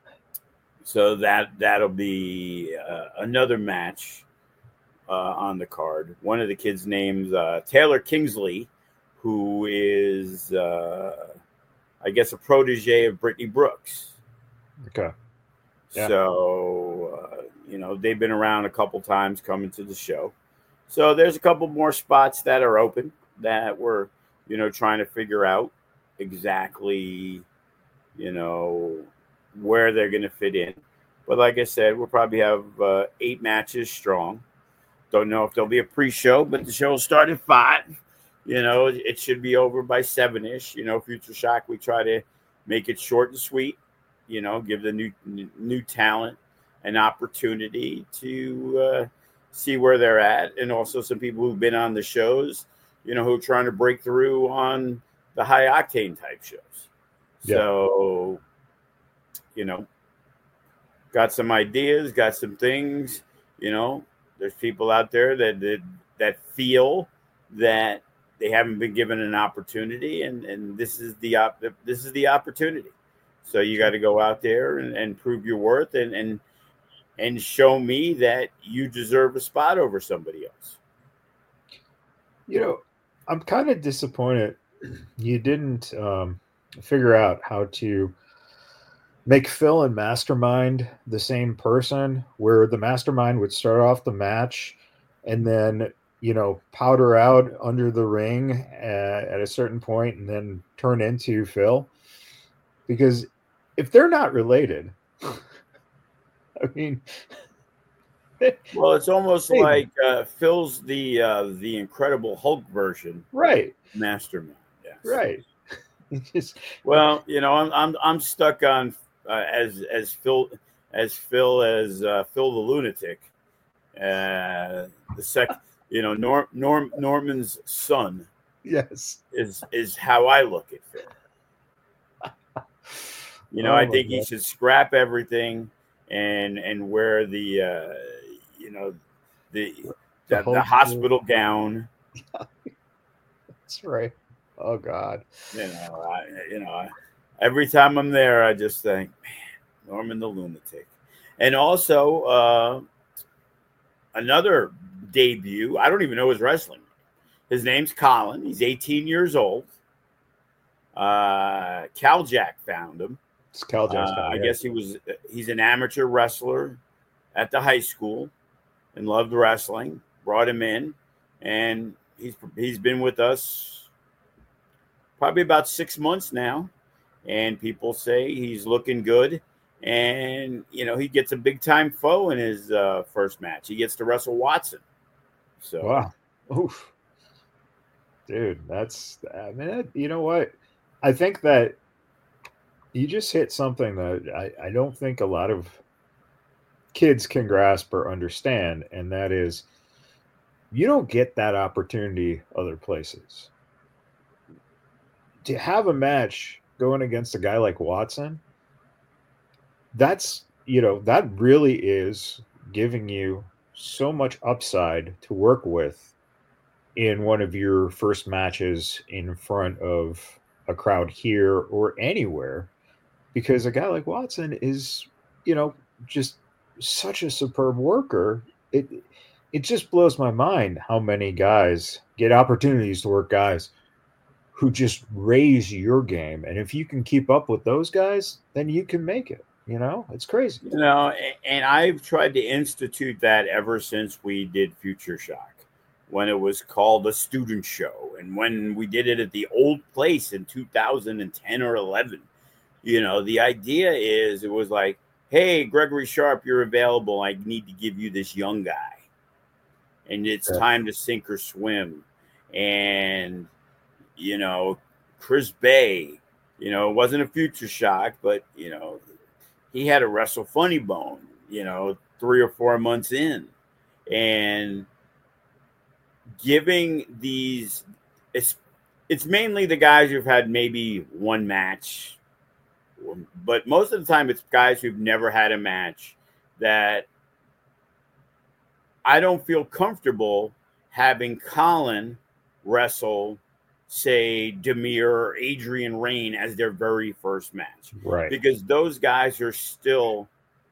S2: so that that'll be uh, another match uh, on the card. One of the kids' names uh, Taylor Kingsley, who is, uh, I guess, a protege of Brittany Brooks.
S1: Okay.
S2: Yeah. So, uh, you know, they've been around a couple times coming to the show. So there's a couple more spots that are open that we're, you know, trying to figure out exactly, you know, where they're going to fit in. But like I said, we'll probably have uh, eight matches strong. Don't know if there'll be a pre-show, but the show will start at five. You know, it should be over by seven-ish. You know, Future Shock, we try to make it short and sweet, you know, give the new new talent an opportunity to uh, see where they're at. And also some people who've been on the shows, you know, who are trying to break through on the high octane type shows. Yeah. So, you know, got some ideas, got some things, you know, there's people out there that that, that feel that they haven't been given an opportunity, and, and this is the op- this is the opportunity. So you got to go out there and, and prove your worth and, and and show me that you deserve a spot over somebody else.
S1: You know, I'm kind of disappointed you didn't um, figure out how to make Phil and Mastermind the same person, where the Mastermind would start off the match and then, you know, powder out under the ring at, at a certain point and then turn into Phil. Because if they're not related, I mean...
S2: Well, it's almost hey, like uh, Phil's the uh, the Incredible Hulk version,
S1: right?
S2: Mastermind, yes.
S1: Right.
S2: Just, well, you know, I'm I'm I'm stuck on uh, as as Phil as Phil as uh, Phil the Lunatic, uh, the sec, you know, Norm Norm Norman's son.
S1: Yes,
S2: is is how I look at Phil. You know, oh I think God. He should scrap everything and and wear the. Uh, You know, the the, the, the hospital gown.
S1: That's right. Oh God.
S2: You know, I, you know, I, every time I'm there, I just think, man, Norman the Lunatic, and also uh, another debut. I don't even know his wrestling. His name's Colin. He's eighteen years old. Uh, Cal Jack found him.
S1: It's Cal Jack.
S2: Uh, I guess he was. He's an amateur wrestler at the high school. And loved wrestling, brought him in, and he's he's been with us probably about six months now, and people say he's looking good, and you know he gets a big time foe in his uh, first match. He gets to wrestle Watson. So
S1: wow, oof, dude, that's I mean, you know what? I think that you just hit something that I, I don't think a lot of kids can grasp or understand, and that is you don't get that opportunity other places. To have a match going against a guy like Watson, that's, you know, that really is giving you so much upside to work with in one of your first matches in front of a crowd here or anywhere, because a guy like Watson is, you know, just such a superb worker. It it just blows my mind how many guys get opportunities to work guys who just raise your game. And if you can keep up with those guys, then you can make it. You know, it's crazy.
S2: You know, and I've tried to institute that ever since we did Future Shock, when it was called a student show, and when we did it at the old place in two thousand ten or eleven. You know, the idea is it was like, hey, Gregory Sharp, you're available. I need to give you this young guy. And it's yeah. time to sink or swim. And, you know, Chris Bay, you know, it wasn't a Future Shock, but, you know, he had to wrestle Funny Bone, you know, three or four months in. And giving these, it's, it's mainly the guys who've had maybe one match, but most of the time it's guys who've never had a match that I don't feel comfortable having Colin wrestle, say, Demir or Adrian Rain as their very first match.
S1: Right.
S2: Because those guys are still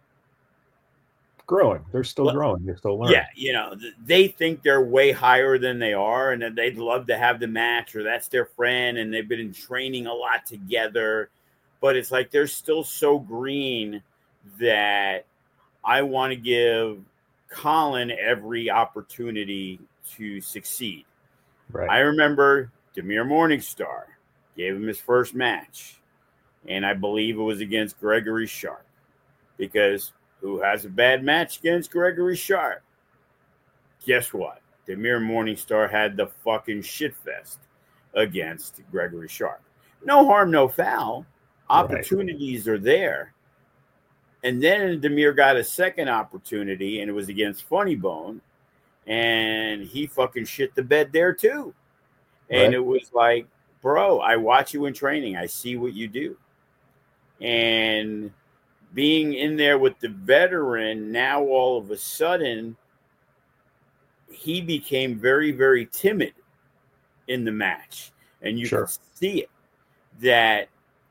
S1: growing. They're still well, growing. They're still learning.
S2: Yeah, you know, they think they're way higher than they are, and that they'd love to have the match, or that's their friend, and they've been in training a lot together. But it's like they're still so green that I want to give Colin every opportunity to succeed.
S1: Right.
S2: I remember Demir Morningstar gave him his first match, and I believe it was against Gregory Sharp, because who has a bad match against Gregory Sharp? Guess what? Demir Morningstar had the fucking shitfest against Gregory Sharp. No harm, no foul. Opportunities right. are there. And then Demir got a second opportunity, and it was against Funny Bone, and he fucking shit the bed there too. And right. it was like, bro, I watch you in training. I see what you do. And being in there with the veteran, now all of a sudden, he became very, very timid in the match. And you
S1: sure.
S2: can see it, that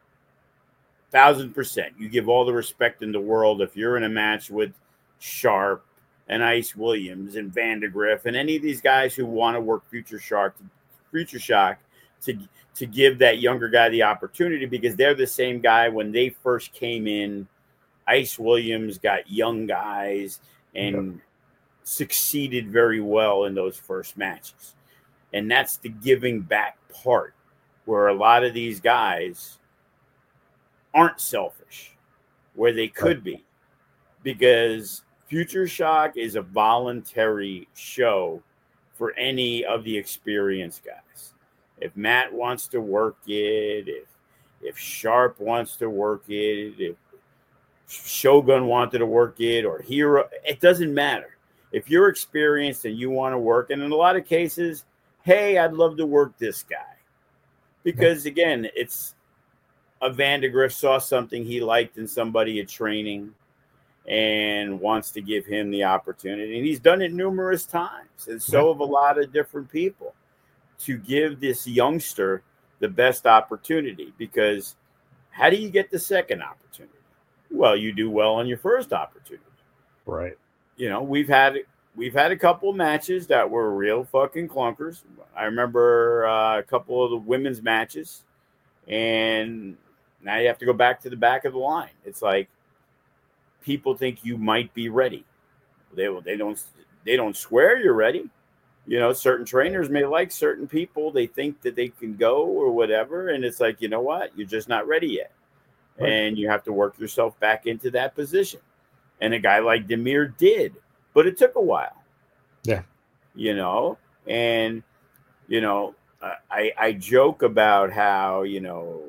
S2: thousand percent. You give all the respect in the world if you're in a match with Sharp and Ice Williams and Vandegrift and any of these guys who want to work Future Shock, Future Shock to to give that younger guy the opportunity, because they're the same guy when they first came in. Ice Williams got young guys and yep. succeeded very well in those first matches. And that's the giving back part, where a lot of these guys aren't selfish, where they could right. be, because Future Shock is a voluntary show for any of the experienced guys. If Matt wants to work it, if if Sharp wants to work it, if Shogun wanted to work it, or Hero, it doesn't matter. If you're experienced and you want to work, and in a lot of cases, hey, I'd love to work this guy, because again, it's a Vandegrift saw something he liked in somebody at training and wants to give him the opportunity. And he's done it numerous times. And so have a lot of different people, to give this youngster the best opportunity. Because how do you get the second opportunity? Well, you do well on your first opportunity.
S1: Right.
S2: You know, we've had we've had a couple of matches that were real fucking clunkers. I remember uh, a couple of the women's matches, and now you have to go back to the back of the line. It's like people think you might be ready. They they don't they don't swear you're ready. You know, certain trainers may like certain people. They think that they can go or whatever, and it's like, you know what? You're just not ready yet, right. And you have to work yourself back into that position. And a guy like Demir did, but it took a while.
S1: Yeah,
S2: you know, and you know, I I joke about how, you know,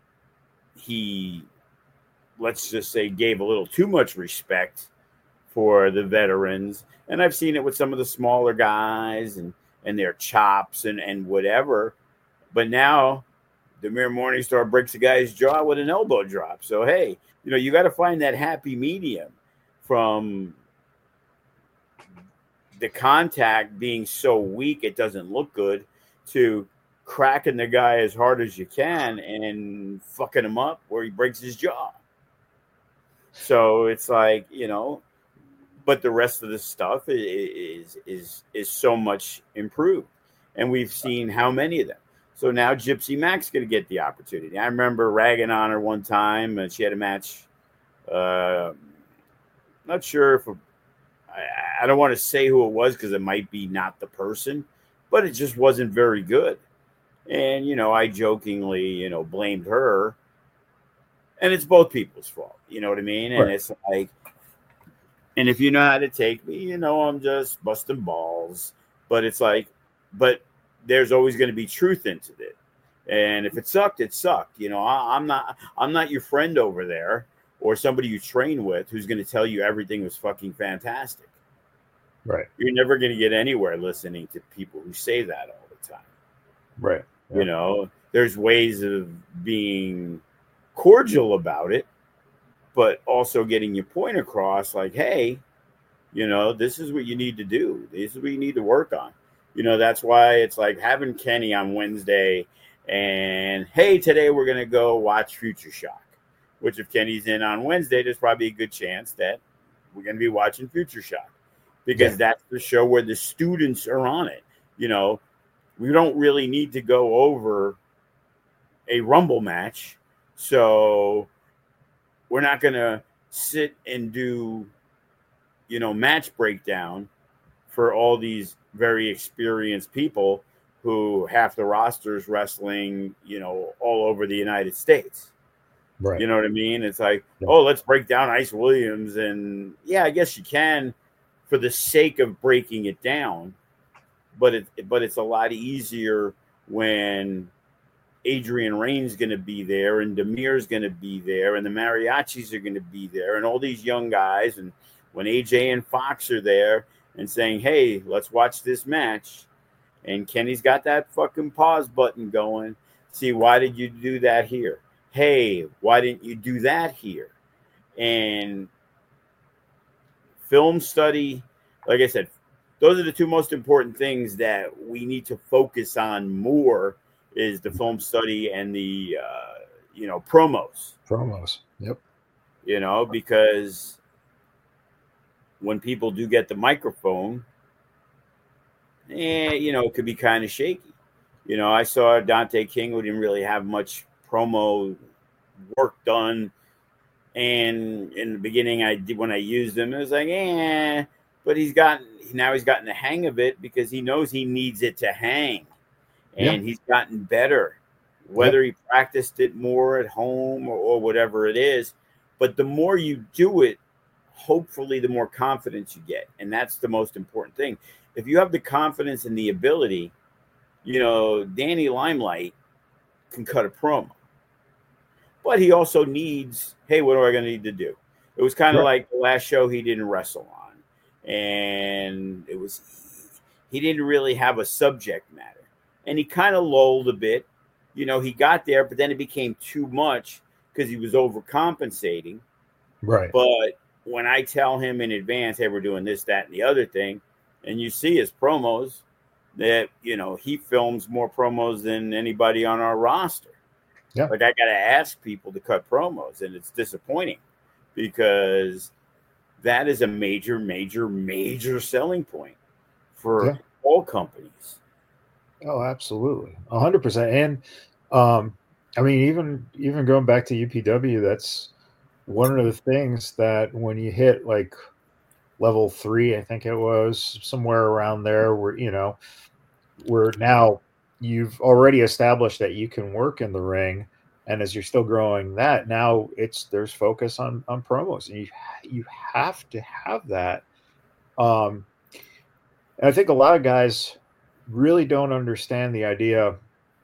S2: he, let's just say, gave a little too much respect for the veterans. And I've seen it with some of the smaller guys and, and their chops and, and whatever. But now Demir Morningstar breaks a guy's jaw with an elbow drop. So, hey, you know, you got to find that happy medium from the contact being so weak it doesn't look good, to cracking the guy as hard as you can and fucking him up where he breaks his jaw. So it's like, you know, but the rest of the stuff is is is so much improved, and we've seen how many of them. So now Gypsy Mac's going to get the opportunity. I remember ragging on her one time, and she had a match. Uh, not sure if a, I, I don't want to say who it was because it might be not the person, but it just wasn't very good. And you know, I jokingly, you know, blamed her, and it's both people's fault. You know what I mean? And right. It's like. And if you know how to take me, you know, I'm just busting balls. But it's like, but there's always going to be truth into it. And if it sucked, it sucked. You know, I, I'm not, I'm not your friend over there or somebody you train with who's going to tell you everything was fucking fantastic.
S1: Right.
S2: You're never going to get anywhere listening to people who say that all the time.
S1: Right.
S2: Yeah. You know, there's ways of being cordial about it, but also getting your point across like, hey, you know, this is what you need to do. This is what you need to work on. You know, that's why it's like having Kenny on Wednesday and, hey, today we're going to go watch Future Shock, which if Kenny's in on Wednesday, there's probably a good chance that we're going to be watching Future Shock because yeah. that's the show where the students are on it. You know, we don't really need to go over a Rumble match. So we're not going to sit and do, you know, match breakdown for all these very experienced people who half the roster's wrestling, you know, all over the United States.
S1: Right.
S2: You know what I mean? It's like,
S1: yeah.
S2: oh, let's break down Ice Williams. And yeah, I guess you can for the sake of breaking it down. But it, but it's a lot easier when Adrian Rain's going to be there and Demir's going to be there and the Mariachis are going to be there and all these young guys. And when A J and Fox are there and saying, hey, let's watch this match. And Kenny's got that fucking pause button going. See, why did you do that here? Hey, why didn't you do that here? And film study, like I said, those are the two most important things that we need to focus on more is the film study and the, uh, you know, promos.
S1: Promos. Yep.
S2: You know, because when people do get the microphone, eh, you know, it could be kind of shaky. You know, I saw Dante King who didn't really have much promo work done. And in the beginning, I did when I used him, it was like, eh, but he's gotten, now he's gotten the hang of it because he knows he needs it to hang. And yeah. he's gotten better, whether yep. he practiced it more at home or, or whatever it is. But the more you do it, hopefully the more confidence you get. And that's the most important thing. If you have the confidence and the ability, you know, Danny Limelight can cut a promo. But he also needs, hey, what am I going to need to do? It was kind of right. like the last show he didn't wrestle on. And it was, he didn't really have a subject matter. And he kind of lulled a bit. You know, he got there, but then it became too much because he was overcompensating.
S1: Right.
S2: But when I tell him in advance, hey, we're doing this, that, and the other thing, and you see his promos that, you know, he films more promos than anybody on our roster.
S1: Yeah.
S2: Like I got to ask people to cut promos, and it's disappointing because that is a major, major, major selling point for yeah. all companies.
S1: Oh, absolutely. A hundred percent. And, um, I mean, even, even going back to U P W, that's one of the things that when you hit like level three, I think it was somewhere around there where, you know, where now you've already established that you can work in the ring. And as you're still growing that, now it's, there's focus on, on promos, and you, you have to have that. Um, and I think a lot of guys really don't understand the idea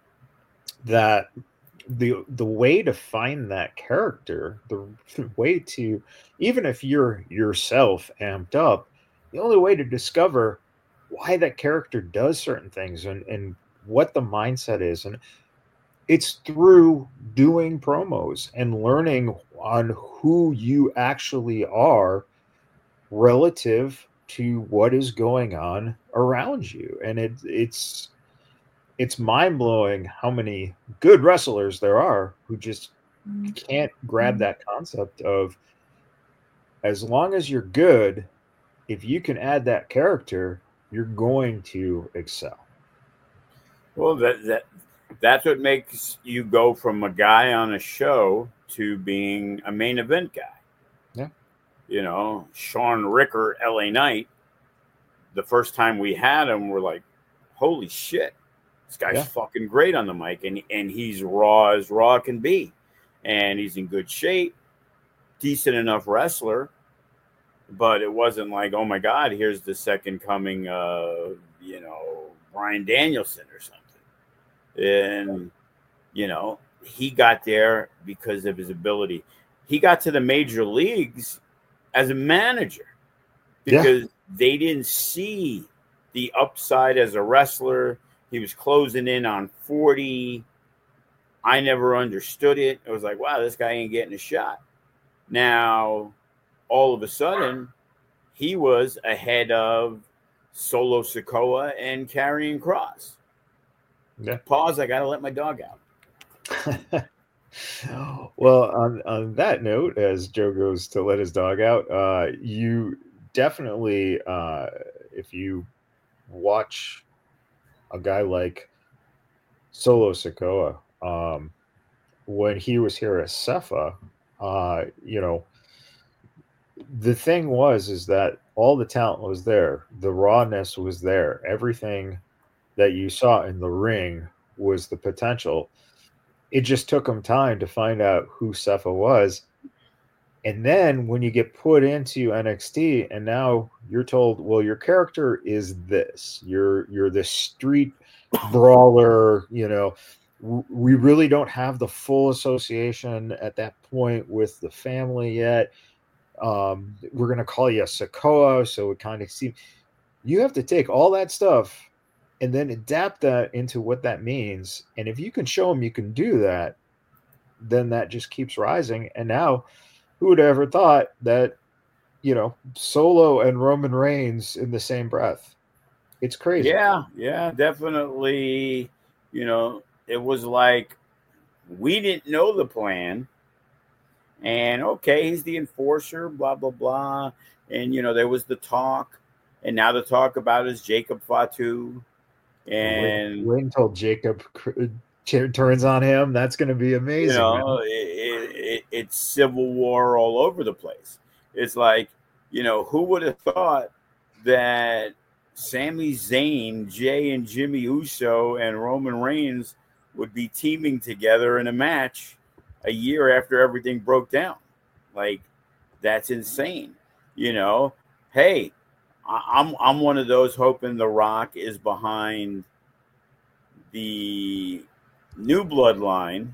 S1: that the the way to find that character, the, the way to, even if you're yourself amped up, the only way to discover why that character does certain things and, and what the mindset is, and it's through doing promos and learning on who you actually are relative to what is going on around you. And it, it's it's mind-blowing how many good wrestlers there are who just can't grab that concept of, as long as you're good, if you can add that character, you're going to excel.
S2: Well, that that that's what makes you go from a guy on a show to being a main event guy.
S1: Yeah.
S2: You know, Sean Ricker, L A Knight, the first time we had him, we're like, holy shit, this guy's
S1: Yeah.
S2: fucking great on the mic. And, and he's raw as raw can be. And he's in good shape, decent enough wrestler. But it wasn't like, oh my God, here's the second coming of, you know, Bryan Danielson or something. And, you know, he got there because of his ability. He got to the major leagues as a manager because yeah. they didn't see the upside as a wrestler. He was closing in on forty. I never understood it. I was like, wow, this guy ain't getting a shot. Now, all of a sudden, he was ahead of Solo Sikoa and Karrion Kross.
S1: Yeah.
S2: Pause. I got to let my dog out.
S1: Well, on, on that note, as Joe goes to let his dog out, uh, you definitely, uh, if you watch a guy like Solo Sikoa, um, when he was here at Cepha, uh, you know, the thing was, is that all the talent was there. The rawness was there. Everything that you saw in the ring was the potential. It just took him time to find out who Cepha was. And then when you get put into N X T and now you're told, well, your character is this. You're you're this street brawler, you know. We really don't have the full association at that point with the family yet. Um, we're going to call you a Sikoa, so it kind of seems you have to take all that stuff and then adapt that into what that means. And if you can show them you can do that, then that just keeps rising. And now, who would have ever thought that, you know, Solo and Roman Reigns in the same breath? It's crazy.
S2: Yeah, yeah, definitely. You know, it was like we didn't know the plan. And okay, he's the enforcer, blah, blah, blah. And, you know, there was the talk. And now the talk about is Jacob Fatu. And
S1: wait, wait until Jacob turns on him. That's going to be amazing.
S2: You know, it, it, it, it's civil war all over the place. It's like, you know, who would have thought that Sami Zayn, Jay and Jimmy Uso, and Roman Reigns would be teaming together in a match a year after everything broke down? Like, that's insane. You know, hey, I'm I'm one of those hoping The Rock is behind the new bloodline,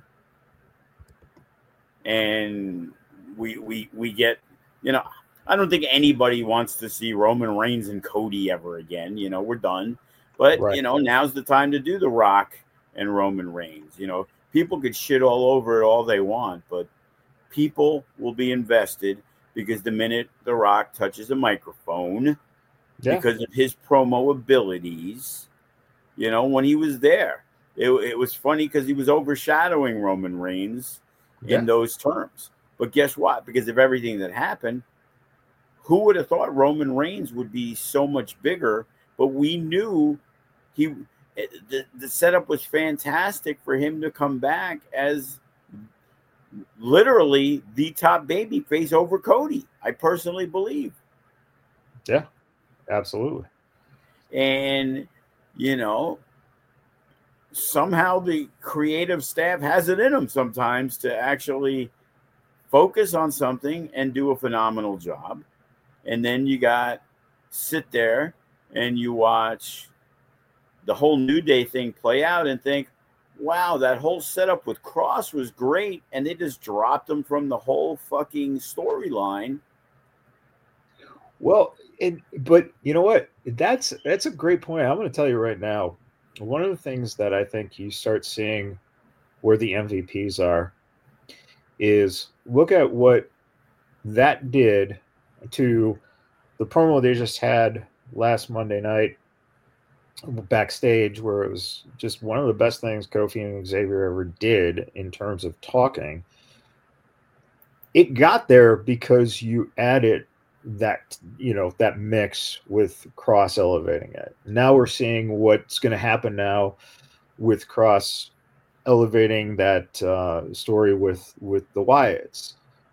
S2: and we we we get, you know, I don't think anybody wants to see Roman Reigns and Cody ever again. You know, we're done. But right. you know, now's the time to do The Rock and Roman Reigns. You know, people could shit all over it all they want, but people will be invested because the minute The Rock touches a microphone, yeah. because of his promo abilities, you know, when he was there, it, it was funny because he was overshadowing Roman Reigns yeah. in those terms. But guess what? Because of everything that happened, who would have thought Roman Reigns would be so much bigger? But we knew he the, the setup was fantastic for him to come back as literally the top baby face over Cody. I personally believe.
S1: Yeah, absolutely.
S2: And, you know, somehow the creative staff has it in them sometimes to actually focus on something and do a phenomenal job. And then you got sit there and you watch the whole New Day thing play out and think, wow, that whole setup with Cross was great. And they just dropped him from the whole fucking storyline.
S1: Well, it, but you know what? That's that's a great point. I'm going to tell you right now. One of the things that I think you start seeing where the M V Ps are is look at what that did to the promo they just had last Monday night backstage, where it was just one of the best things Kofi and Xavier ever did in terms of talking. It got there because you added that, you know, that mix with Cross elevating it. Now we're seeing what's going to happen now with Cross elevating that uh, story with with the Wyatts.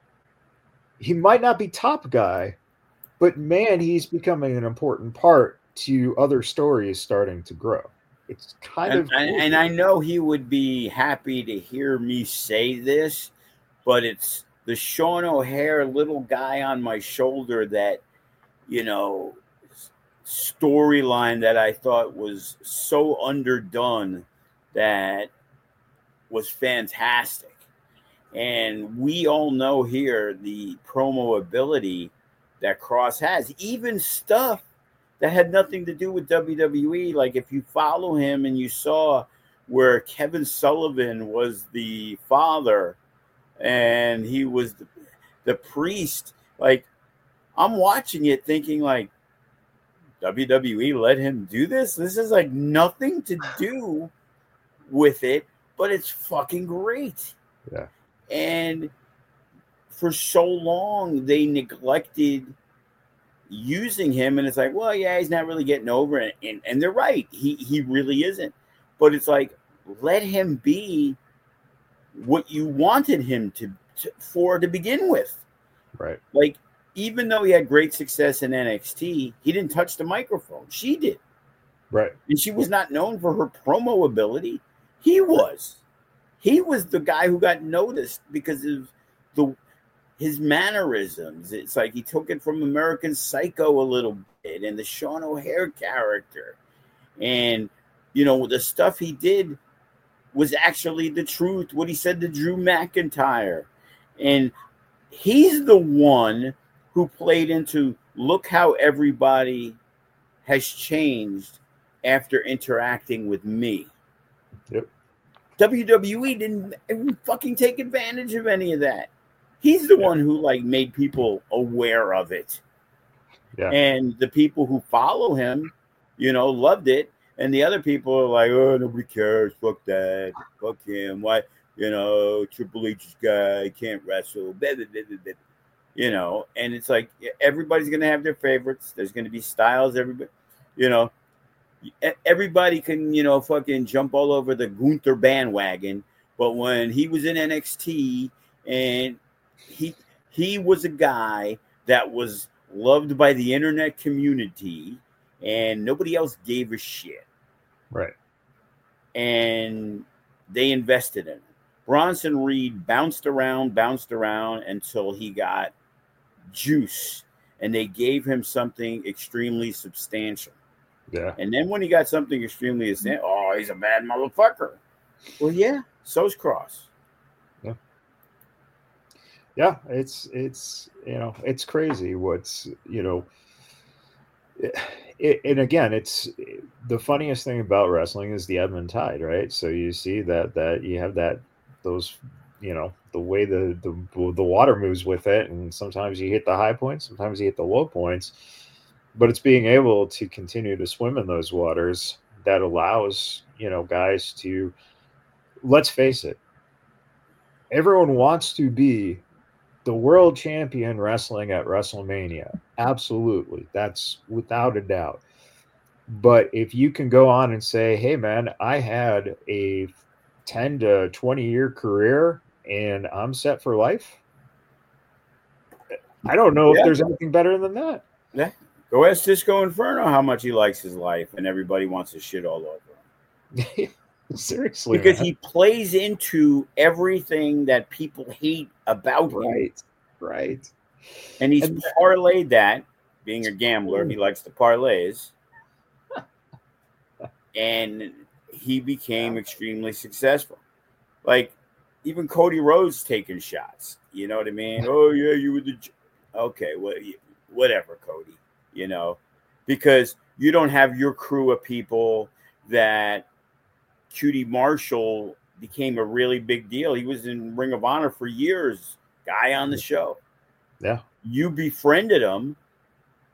S1: He might not be top guy, but man, he's becoming an important part to other stories starting to grow. It's kind
S2: and,
S1: of
S2: and, and I know he would be happy to hear me say this, but it's the Sean O'Haire little guy on my shoulder that, you know, storyline that I thought was so underdone that was fantastic. And we all know here the promo ability that Cross has, even stuff that had nothing to do with W W E. Like if you follow him and you saw where Kevin Sullivan was the father and he was the, the priest, like I'm watching it thinking like, W W E let him do this? This is like nothing to do with it, but it's fucking great.
S1: Yeah.
S2: And for so long, they neglected using him. And it's like, well, yeah, he's not really getting over it. And, and they're right. He, he really isn't. But it's like, let him be what you wanted him to, to for to begin with.
S1: Right.
S2: Like, even though he had great success in N X T, he didn't touch the microphone. She did.
S1: Right.
S2: And she was not known for her promo ability. He was. He was the guy who got noticed because of the his mannerisms. It's like he took it from American Psycho a little bit and the Sean O'Haire character. And, you know, the stuff he did was actually the truth, what he said to Drew McIntyre. And he's the one who played into look how everybody has changed after interacting with me.
S1: Yep.
S2: W W E didn't fucking take advantage of any of that. He's the yeah. one who like made people aware of it.
S1: Yeah.
S2: And the people who follow him, you know, loved it. And the other people are like, oh, nobody cares. Fuck that. Fuck him. Why, you know, Triple H's guy can't wrestle. Blah, blah, blah, blah. You know, and it's like everybody's going to have their favorites. There's going to be styles. Everybody, you know, everybody can, you know, fucking jump all over the Gunther bandwagon. But when he was in N X T and he he was a guy that was loved by the internet community and nobody else gave a shit.
S1: Right.
S2: And they invested in him. Bronson Reed bounced around, bounced around until he got juice. And they gave him something extremely substantial.
S1: Yeah.
S2: And then when he got something extremely substantial, oh, he's a bad motherfucker. Well, yeah, so's Cross.
S1: Yeah. Yeah, it's, it's, you know, it's crazy what's, you know, it, it, and again, it's the funniest thing about wrestling is the ebb and tide, right? So you see that, that you have that, those, you know, the way the, the, the water moves with it. And sometimes you hit the high points, sometimes you hit the low points, but it's being able to continue to swim in those waters that allows, you know, guys to, let's face it, everyone wants to be the world champion wrestling at WrestleMania. Absolutely. That's without a doubt. But if you can go on and say, hey, man, I had a ten to twenty year career and I'm set for life. I don't know yeah. if there's anything better than that.
S2: Yeah. Go ask Cisco Inferno how much he likes his life and everybody wants his shit all over him.
S1: Seriously,
S2: because
S1: man.
S2: he plays into everything that people hate about him.
S1: Right, right.
S2: And he's and parlayed that, being a gambler, he likes the parlays. And he became extremely successful. Like, even Cody Rhodes taking shots. You know what I mean? Oh, yeah, you were the... Okay, well, whatever, Cody. You know? Because you don't have your crew of people that... Q T Marshall became a really big deal. He was in Ring of Honor for years, guy on the show.
S1: Yeah.
S2: You befriended him,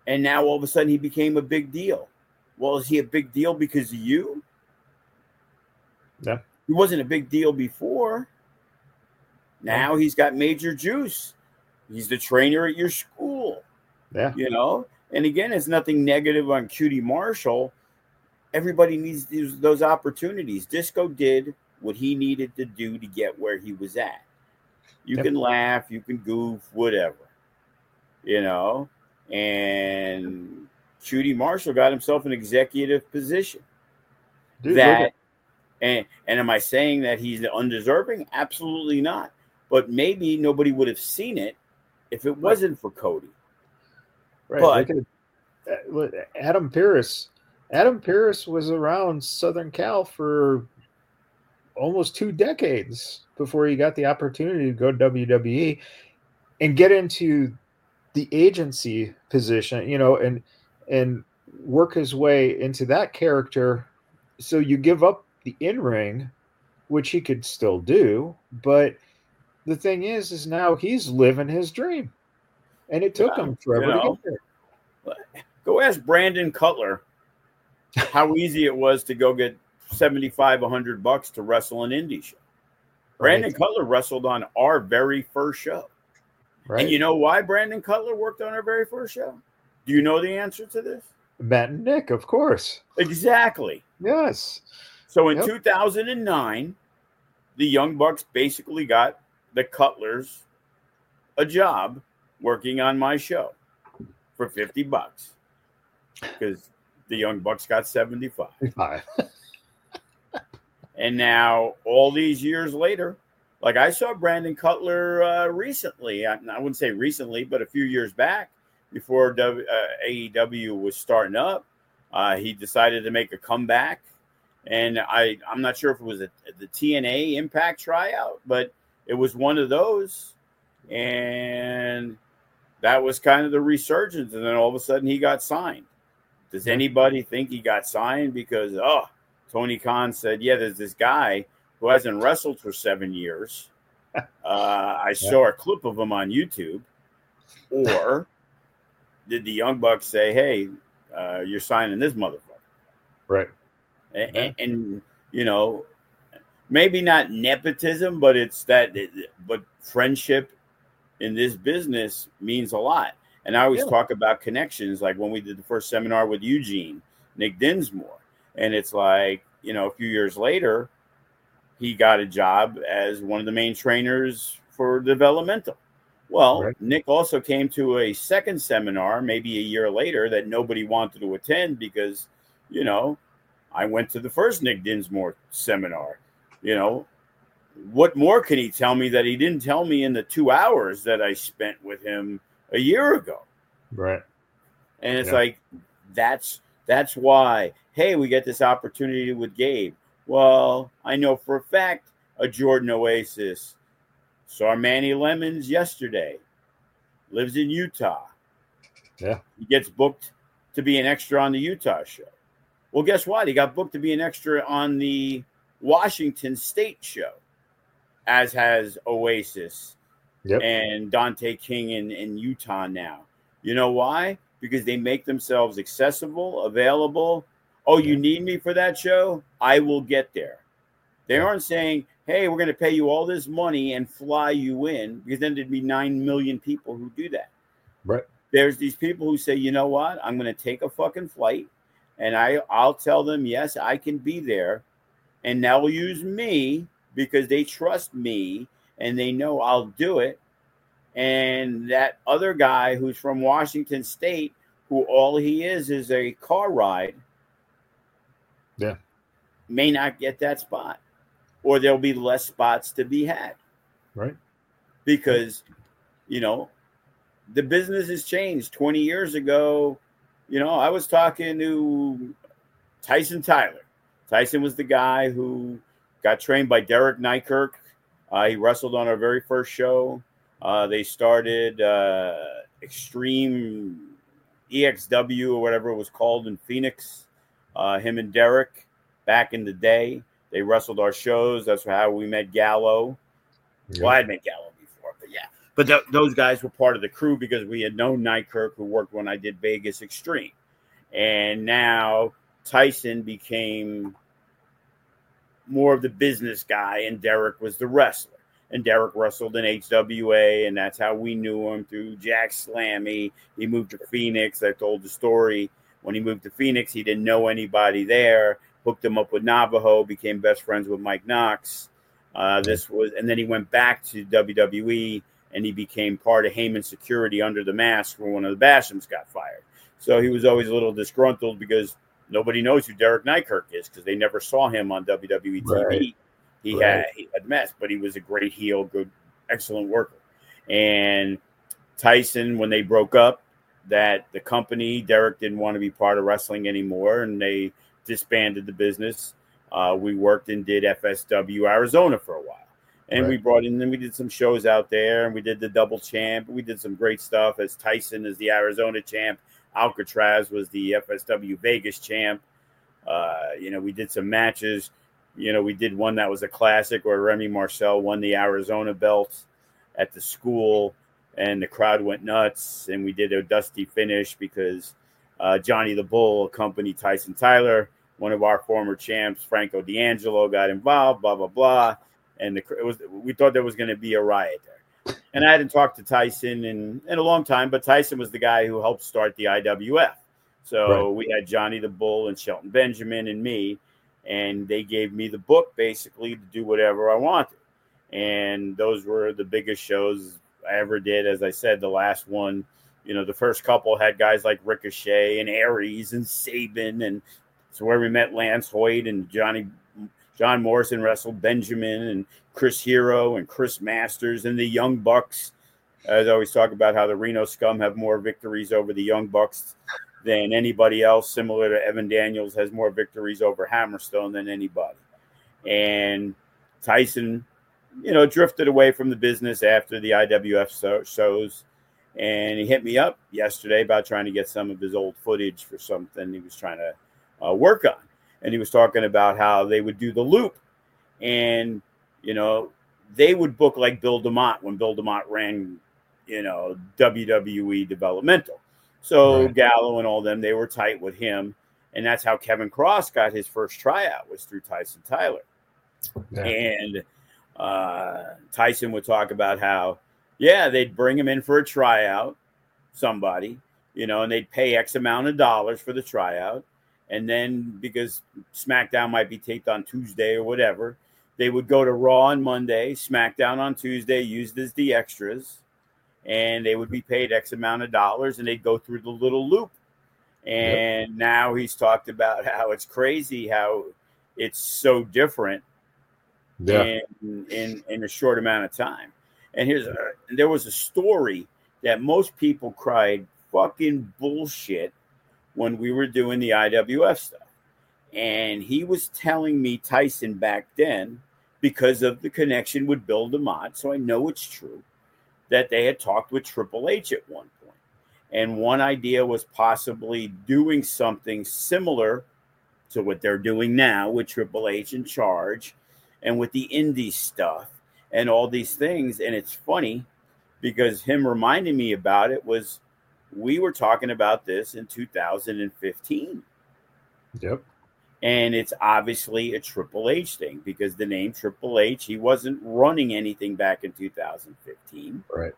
S2: And now all of a sudden he became a big deal. Well, is he a big deal because of you?
S1: Yeah.
S2: He wasn't a big deal before. Now he's got major juice. He's the trainer at your school.
S1: Yeah.
S2: You know? And again, it's nothing negative on Q T Marshall. Everybody needs these, those opportunities. Disco did what he needed to do to get where he was at. You
S1: Yep.
S2: can laugh, you can goof, whatever. You know? And Q T Marshall got himself an executive position.
S1: Dude,
S2: that
S1: look at-
S2: and, and am I saying that he's undeserving? Absolutely not. But maybe nobody would have seen it if it wasn't for Cody.
S1: Right.
S2: But
S1: Look at look, Adam Pearce. Adam Pearce was around Southern Cal for almost two decades before he got the opportunity to go to W W E and get into the agency position, you know, and and work his way into that character. So you give up the in-ring, which he could still do, but the thing is, is now he's living his dream. And it took
S2: Yeah,
S1: him forever
S2: you know.
S1: to get there.
S2: Go ask Brandon Cutler how easy it was to go get seventy-five, a hundred bucks to wrestle an indie show. Brandon
S1: Right.
S2: Cutler wrestled on our very first show.
S1: Right.
S2: And you know why Brandon Cutler worked on our very first show? Do you know the answer to this?
S1: Matt and Nick, of course.
S2: Exactly.
S1: Yes.
S2: So in
S1: Yep.
S2: two thousand nine, the Young Bucks basically got the Cutlers a job working on my show for fifty bucks because the Young Bucks got seventy-five.
S1: Five.
S2: And now all these years later, like I saw Brandon Cutler uh, recently, I, I wouldn't say recently, but a few years back before w, uh, A E W was starting up, uh, he decided to make a comeback. And I, I'm not sure if it was a, the T N A Impact tryout, but it was one of those. And that was kind of the resurgence. And then all of a sudden he got signed. Does anybody think he got signed because, oh, Tony Khan said, yeah, there's this guy who hasn't wrestled for seven years. Uh, I saw a clip of him on YouTube. Or did the Young Bucks say, hey, uh, you're signing this motherfucker?
S1: Right.
S2: And, and, and, you know, maybe not nepotism, but it's that, but friendship in this business means a lot. And I always
S1: Yeah.
S2: talk about connections, like when we did the first seminar with Eugene, Nick Dinsmore. And it's like, you know, a few years later, he got a job as one of the main trainers for developmental. Well,
S1: Right.
S2: Nick also came to a second seminar, maybe a year later, that nobody wanted to attend because, you know, I went to the first Nick Dinsmore seminar. You know, what more can he tell me that he didn't tell me in the two hours that I spent with him a year ago?
S1: Right.
S2: And it's
S1: Yeah.
S2: like, that's that's why, hey, we get this opportunity with Gabe. Well, I know for a fact a Jordan Oasis saw Manny Lemons yesterday, lives in Utah.
S1: Yeah.
S2: He gets booked to be an extra on the Utah show. Well, guess what? He got booked to be an extra on the Washington State show, as has Oasis
S1: Yep.
S2: and Dante King in, in Utah now. You know why? Because they make themselves accessible, available. Oh, you
S1: Yeah.
S2: need me for that show? I will get there. They
S1: Yeah.
S2: aren't saying, hey, we're going to pay you all this money and fly you in, because then there'd be nine million people who do that.
S1: Right.
S2: There's these people who say, you know what? I'm going to take a fucking flight, and I, I'll tell them, yes, I can be there, and they'll use me because they trust me, and they know I'll do it. And that other guy who's from Washington State, who all he is is a car ride,
S1: Yeah.
S2: may not get that spot, or there'll be less spots to be had.
S1: Right.
S2: Because, you know, the business has changed. twenty years ago, you know, I was talking to Tyson Tyler. Tyson was the guy who got trained by Derek Nykirk. Uh, he wrestled on our very first show. Uh, they started uh, Extreme E X W or whatever it was called in Phoenix. Uh, him and Derek back in the day. They wrestled our shows. That's how we met Gallo.
S1: Yeah.
S2: Well, I had met Gallo before, but yeah. but th- those guys were part of the crew because we had known Nykirk, who worked when I did Vegas Extreme. And now Tyson became more of the business guy, and Derek was the wrestler. And Derek wrestled in H W A, and that's how we knew him, through Jack Slammy. He moved to Phoenix. I told the story. When he moved to Phoenix, he didn't know anybody there. Hooked him up with Navajo, became best friends with Mike Knox. Uh, this was, and then he went back to W W E, and he became part of Heyman Security under the mask when one of the Bashams got fired. So he was always a little disgruntled because nobody knows who Derek Nykirk is because they never saw him on W W E T V.
S1: Right.
S2: He
S1: right.
S2: had he had messed, but he was a great heel, good, excellent worker. And Tyson, when they broke up, that the company, Derek didn't want to be part of wrestling anymore, and they disbanded the business. Uh, we worked and did F S W Arizona for a while. And right. we brought in, and we did some shows out there, and we did the double champ. We did some great stuff as Tyson as the Arizona champ. Alcatraz was the F S W Vegas champ. Uh, you know, we did some matches. You know, we did one that was a classic where Remy Marcel won the Arizona belt at the school, and the crowd went nuts. And we did a dusty finish because uh, Johnny the Bull accompanied Tyson Tyler. One of our former champs, Franco D'Angelo, got involved, blah, blah, blah. And the, it was we thought there was going to be a riot there. And I hadn't talked to Tyson in, in a long time, but Tyson was the guy who helped start the I W F. So right. we had Johnny the Bull and Shelton Benjamin and me, and they gave me the book basically to do whatever I wanted. And those were the biggest shows I ever did. As I said, the last one, you know, the first couple had guys like Ricochet and Aries and Sabin, and so where we met Lance Hoyt and Johnny John Morrison wrestled Benjamin and Chris Hero and Chris Masters and the Young Bucks. As I always talk about how the Reno Scum have more victories over the Young Bucks than anybody else, similar to Evan Daniels has more victories over Hammerstone than anybody. And Tyson, you know, drifted away from the business after the I W F shows. And he hit me up yesterday about trying to get some of his old footage for something he was trying to uh, work on. And he was talking about how they would do the loop. And, you know, they would book like Bill DeMott when Bill DeMott ran, you know, W W E developmental. So right. Gallo and all them, they were tight with him. And that's how Kevin Cross got his first tryout, was through Tyson Tyler. Yeah. And uh, Tyson would talk about how, yeah, they'd bring him in for a tryout, somebody, you know, and they'd pay X amount of dollars for the tryout. And then because SmackDown might be taped on Tuesday or whatever, they would go to Raw on Monday, SmackDown on Tuesday, used as the extras, and they would be paid X amount of dollars, and they'd go through the little loop. And yep. now he's talked about how it's crazy how it's so different yeah. in, in, in a short amount of time. And here's a, there was a story that most people cried fucking bullshit when we were doing the I W F stuff. And he was telling me, Tyson, back then, because of the connection with Bill DeMott, so I know it's true, that they had talked with Triple H at one point. And one idea was possibly doing something similar to what they're doing now with Triple H in charge and with the indie stuff and all these things. And it's funny because him reminding me about it was, we were talking about this in two thousand fifteen.
S1: Yep.
S2: And it's obviously a Triple H thing because the name Triple H, he wasn't running anything back in two thousand fifteen.
S1: Right.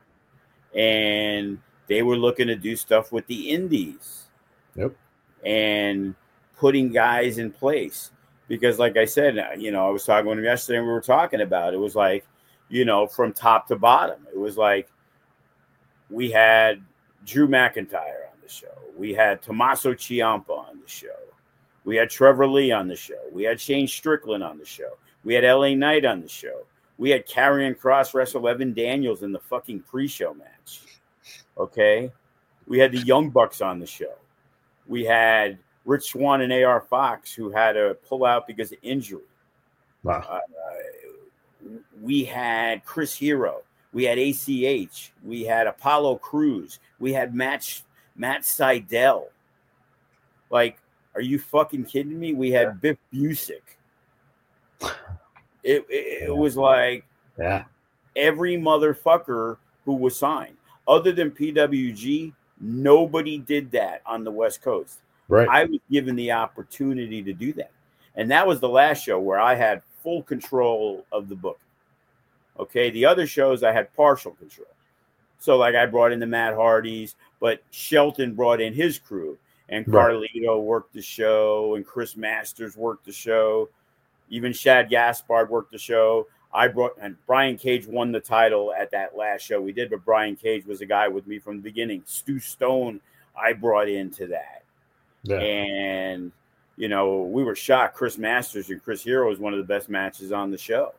S2: And they were looking to do stuff with the indies.
S1: Yep.
S2: And putting guys in place. Because like I said, you know, I was talking with him yesterday and we were talking about it. It was like, you know, from top to bottom. It was like we had Drew McIntyre on the show. We had Tommaso Ciampa on the show. We had Trevor Lee on the show. We had Shane Strickland on the show. We had L A Knight on the show. We had Karrion Kross wrestle Evan Daniels in the fucking pre-show match. Okay? We had the Young Bucks on the show. We had Rich Swann and A R Fox, who had to pull out because of injury.
S1: Wow.
S2: Uh, we had Chris Hero. We had A C H. We had Apollo Crews. We had Matt, Matt Sydal. Like, are you fucking kidding me? We had yeah. Biff Busick. It, it, it was like
S1: yeah.
S2: every motherfucker who was signed. Other than P W G, nobody did that on the West Coast.
S1: Right.
S2: I was given the opportunity to do that. And that was the last show where I had full control of the book. Okay. The other shows I had partial control. So like I brought in the Matt Hardys, but Shelton brought in his crew, and Carlito right. worked the show, and Chris Masters worked the show. Even Shad Gaspard worked the show. I brought, and Brian Cage won the title at that last show we did, but Brian Cage was a guy with me from the beginning. Stu Stone, I brought into that. Yeah. And, you know, we were shocked. Chris Masters and Chris Hero was one of the best matches on the show.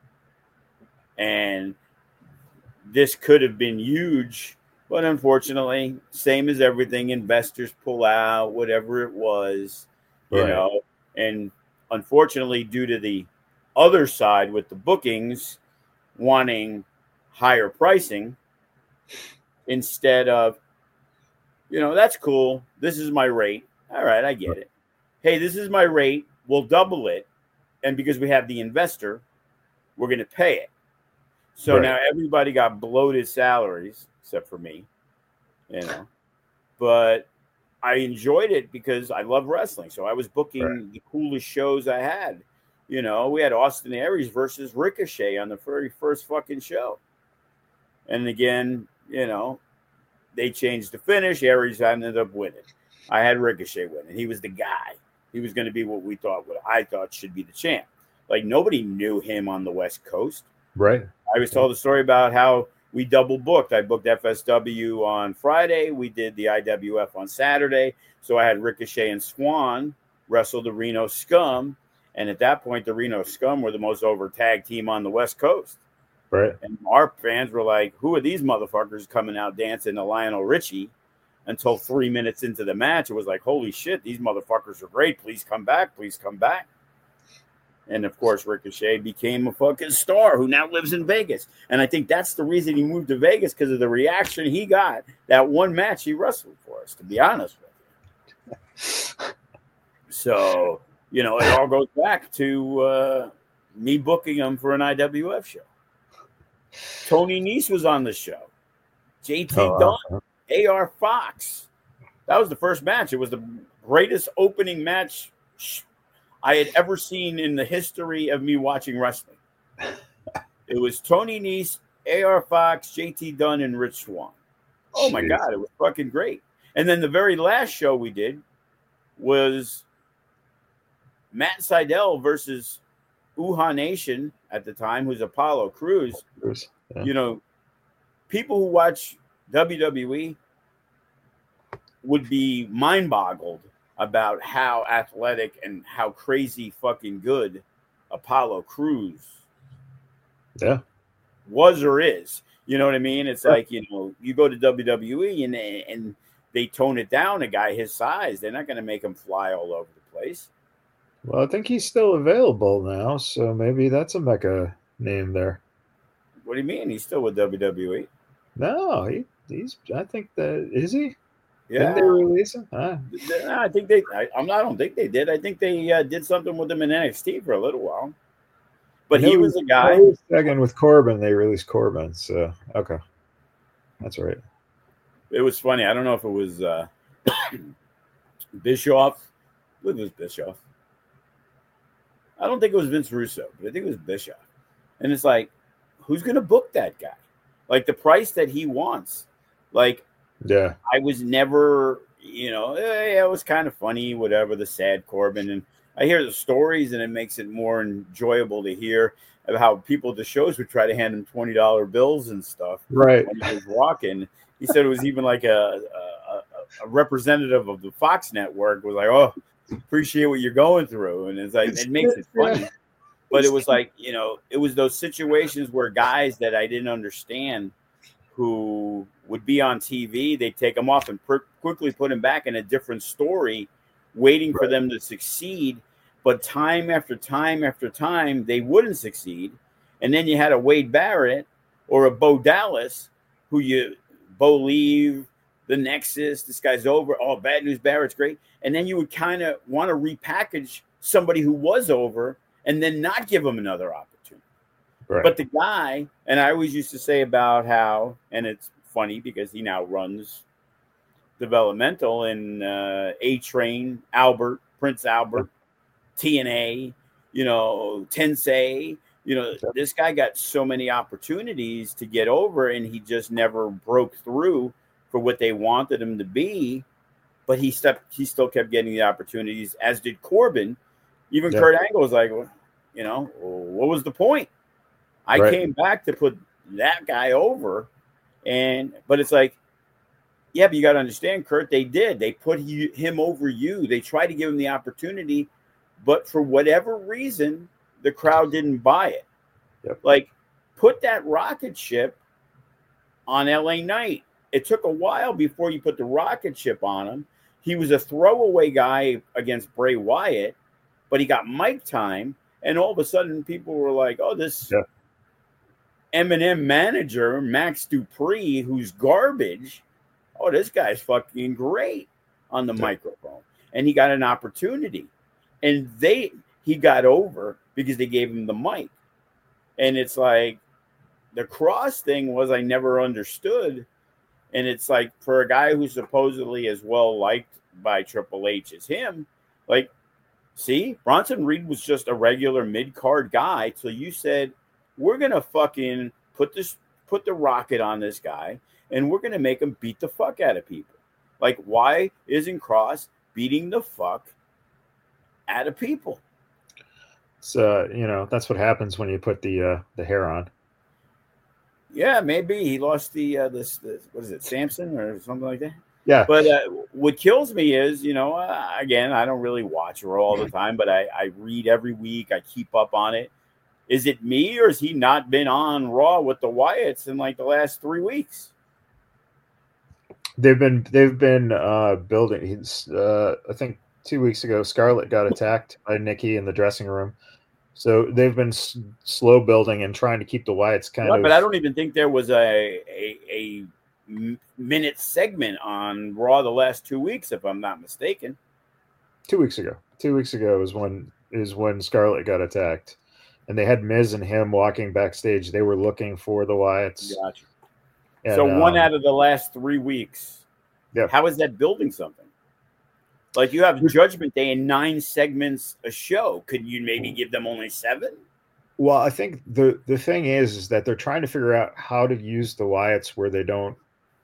S2: And this could have been huge, but unfortunately, same as everything, investors pull out, whatever it was, you right. know, and unfortunately, due to the other side with the bookings wanting higher pricing instead of, you know, that's cool. This is my rate. All right, I get it. Hey, this is my rate. We'll double it. And because we have the investor, we're going to pay it. So right. now everybody got bloated salaries, except for me, you know. But I enjoyed it because I love wrestling. So I was booking right. the coolest shows I had. You know, we had Austin Aries versus Ricochet on the very first fucking show. And again, you know, they changed the finish. Aries ended up winning. I had Ricochet winning. He was the guy. He was going to be what we thought, what I thought should be the champ. Like, nobody knew him on the West Coast.
S1: Right.
S2: I was told a story about how we double booked. I booked F S W on Friday. We did the I W F on Saturday. So I had Ricochet and Swan wrestle the Reno Scum. And at that point, the Reno Scum were the most over tag team on the West Coast.
S1: Right.
S2: And our fans were like, who are these motherfuckers coming out dancing to Lionel Richie? Until three minutes into the match, it was like, holy shit, these motherfuckers are great. Please come back. Please come back. And, of course, Ricochet became a fucking star who now lives in Vegas. And I think that's the reason he moved to Vegas, because of the reaction he got that one match he wrestled for us, to be honest with you. So, you know, it all goes back to uh, me booking him for an I W F show. Tony Nese was on the show. J T oh, Dunn, uh, A R Fox. That was the first match. It was the greatest opening match I had ever seen in the history of me watching wrestling. It was Tony Nese, A R Fox, J T Dunn, and Rich Swann. Oh, my Jeez. God. It was fucking great. And then the very last show we did was Matt Sydal versus Uhaa Nation at the time, who's Apollo Crews. Yeah. You know, people who watch W W E would be mind-boggled about how athletic and how crazy fucking good Apollo Crews
S1: yeah.
S2: was or is. You know what I mean? It's yeah. like, you know, you go to W W E and, and they tone it down, a guy his size. They're not going to make him fly all over the place.
S1: Well, I think he's still available now, so maybe that's a mecca name there.
S2: What do you mean? He's still with W W E?
S1: No, he, he's. I think that is he.
S2: Yeah,
S1: didn't they release him? Huh?
S2: I think they. I, I'm not. I don't think they did. I think they uh, did something with him in N X T for a little while. But he was a guy.
S1: Second with Corbin, they released Corbin. So okay, that's right.
S2: It was funny. I don't know if it was uh, Bischoff. I believe it was Bischoff. I don't think it was Vince Russo, but I think it was Bischoff. And it's like, who's going to book that guy? Like, the price that he wants. Like,
S1: yeah,
S2: I was never, you know, eh, it was kind of funny, whatever, the sad Corbin. And I hear the stories, and it makes it more enjoyable to hear of how people at the shows would try to hand him twenty dollar bills and stuff.
S1: Right.
S2: When he was walking. He said it was even like a, a, a representative of the Fox network was like, oh, appreciate what you're going through. And it's like, it makes it funny. Yeah. But it was like, you know, it was those situations where guys that I didn't understand who would be on T V, they'd take them off and per- quickly put them back in a different story, waiting right. for them to succeed. But time after time after time, they wouldn't succeed. And then you had a Wade Barrett or a Bo Dallas, who you, Bo Leave, the Nexus, this guy's over. Oh, Bad News Barrett's great. And then you would kind of want to repackage somebody who was over and then not give them another opportunity.
S1: Right.
S2: But the guy, and I always used to say about how, and it's funny because he now runs developmental in uh, A Train, Albert, Prince Albert, T N A, you know, Tensei. You know, this guy got so many opportunities to get over, and he just never broke through for what they wanted him to be. But he stepped, he still kept getting the opportunities, as did Corbin. Even
S1: Yeah.
S2: Kurt Angle was like, well, you know, what was the point? I
S1: Right.
S2: came back to put that guy over, and but it's like, yeah, but you got to understand, Kurt. They did. They put he, him over you. They tried to give him the opportunity, but for whatever reason, the crowd didn't buy it.
S1: Yep.
S2: Like, put that rocket ship on L A Knight. It took a while before you put the rocket ship on him. He was a throwaway guy against Bray Wyatt, but he got mic time, and all of a sudden, people were like, "Oh, this."
S1: Yeah.
S2: M and M manager, Max Dupree, who's garbage. Oh, this guy's fucking great on the yeah. microphone. And he got an opportunity. And they he got over because they gave him the mic. And it's like, the Cross thing was I never understood. And it's like, for a guy who's supposedly as well liked by Triple H as him, like, see, Bronson Reed was just a regular mid-card guy till you said, we're going to fucking put this, put the rocket on this guy, and we're going to make him beat the fuck out of people. Like, why isn't Cross beating the fuck out of people?
S1: So, you know, that's what happens when you put the uh, the hair on.
S2: Yeah, maybe he lost the, uh, this, this, what is it, Samson or something like that?
S1: Yeah.
S2: But uh, what kills me is, you know, uh, again, I don't really watch Raw all the time, but I, I read every week. I keep up on it. Is it me, or has he not been on Raw with the Wyatts in like the last three weeks?
S1: They've been they've been uh, building. He's, uh, I think two weeks ago, Scarlett got attacked by Nikki in the dressing room. So they've been s- slow building and trying to keep the Wyatts kind
S2: no,
S1: of.
S2: But I don't even think there was a, a a minute segment on Raw the last two weeks, if I'm not mistaken.
S1: Two weeks ago. Two weeks ago is when is when Scarlett got attacked. And they had Miz and him walking backstage. They were looking for the Wyatts.
S2: Gotcha.
S1: And,
S2: so one
S1: um,
S2: out of the last three weeks.
S1: Yeah.
S2: How is that building something? Like, you have Judgment Day in nine segments a show. Could you maybe give them only seven?
S1: Well, I think the the thing is, is that they're trying to figure out how to use the Wyatts where they don't.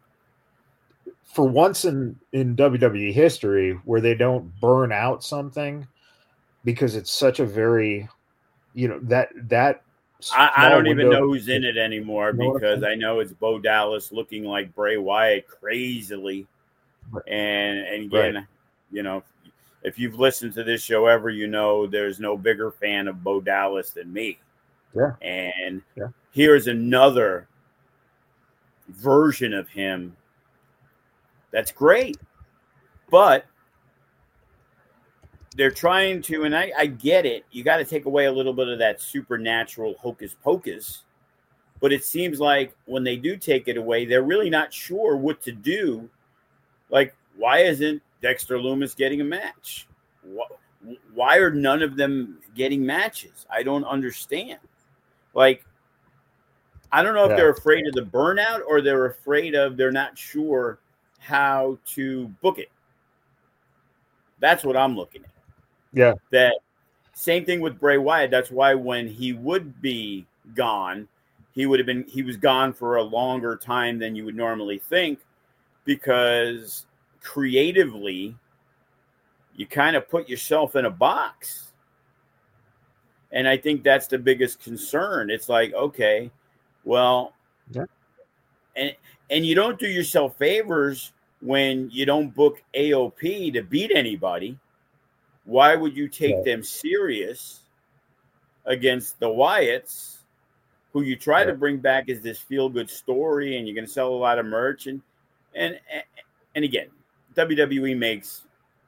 S1: For once in, in W W E history, where they don't burn out something because it's such a very. You know, that that
S2: I, I don't even
S1: window,
S2: know who's in it anymore, you know, because I know it's Bo Dallas looking like Bray Wyatt crazily. Right. And and again, right. you know, if you've listened to this show ever, you know there's no bigger fan of Bo Dallas than me.
S1: Yeah.
S2: And
S1: yeah.
S2: here's another version of him that's great. But they're trying to, and I, I get it, you got to take away a little bit of that supernatural hocus pocus. But it seems like when they do take it away, they're really not sure what to do. Like, why isn't Dexter Lumis getting a match? Why are none of them getting matches? I don't understand. Like, I don't know if yeah. they're afraid of the burnout or they're afraid of they're not sure how to book it. That's what I'm looking at.
S1: Yeah.
S2: That same thing with Bray Wyatt. That's why when he would be gone, he would have been he was gone for a longer time than you would normally think, because creatively you kind of put yourself in a box. And I think that's the biggest concern. It's like, okay, well,
S1: yeah.
S2: and and you don't do yourself favors when you don't book A O P to beat anybody. Why would you take yeah. them serious against the Wyatts, who you try yeah. to bring back as this feel-good story, and you're going to sell a lot of merch? And, and and again, W W E makes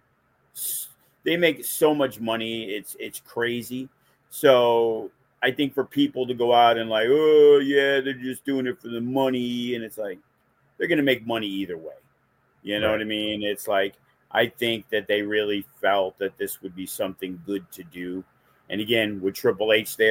S2: they make so much money, it's it's crazy. So I think for people to go out and like, oh yeah, they're just doing it for the money, and it's like they're going to make money either way. You know right. what I mean? It's like, I think that they really felt that this would be something good to do. And again, with Triple H there,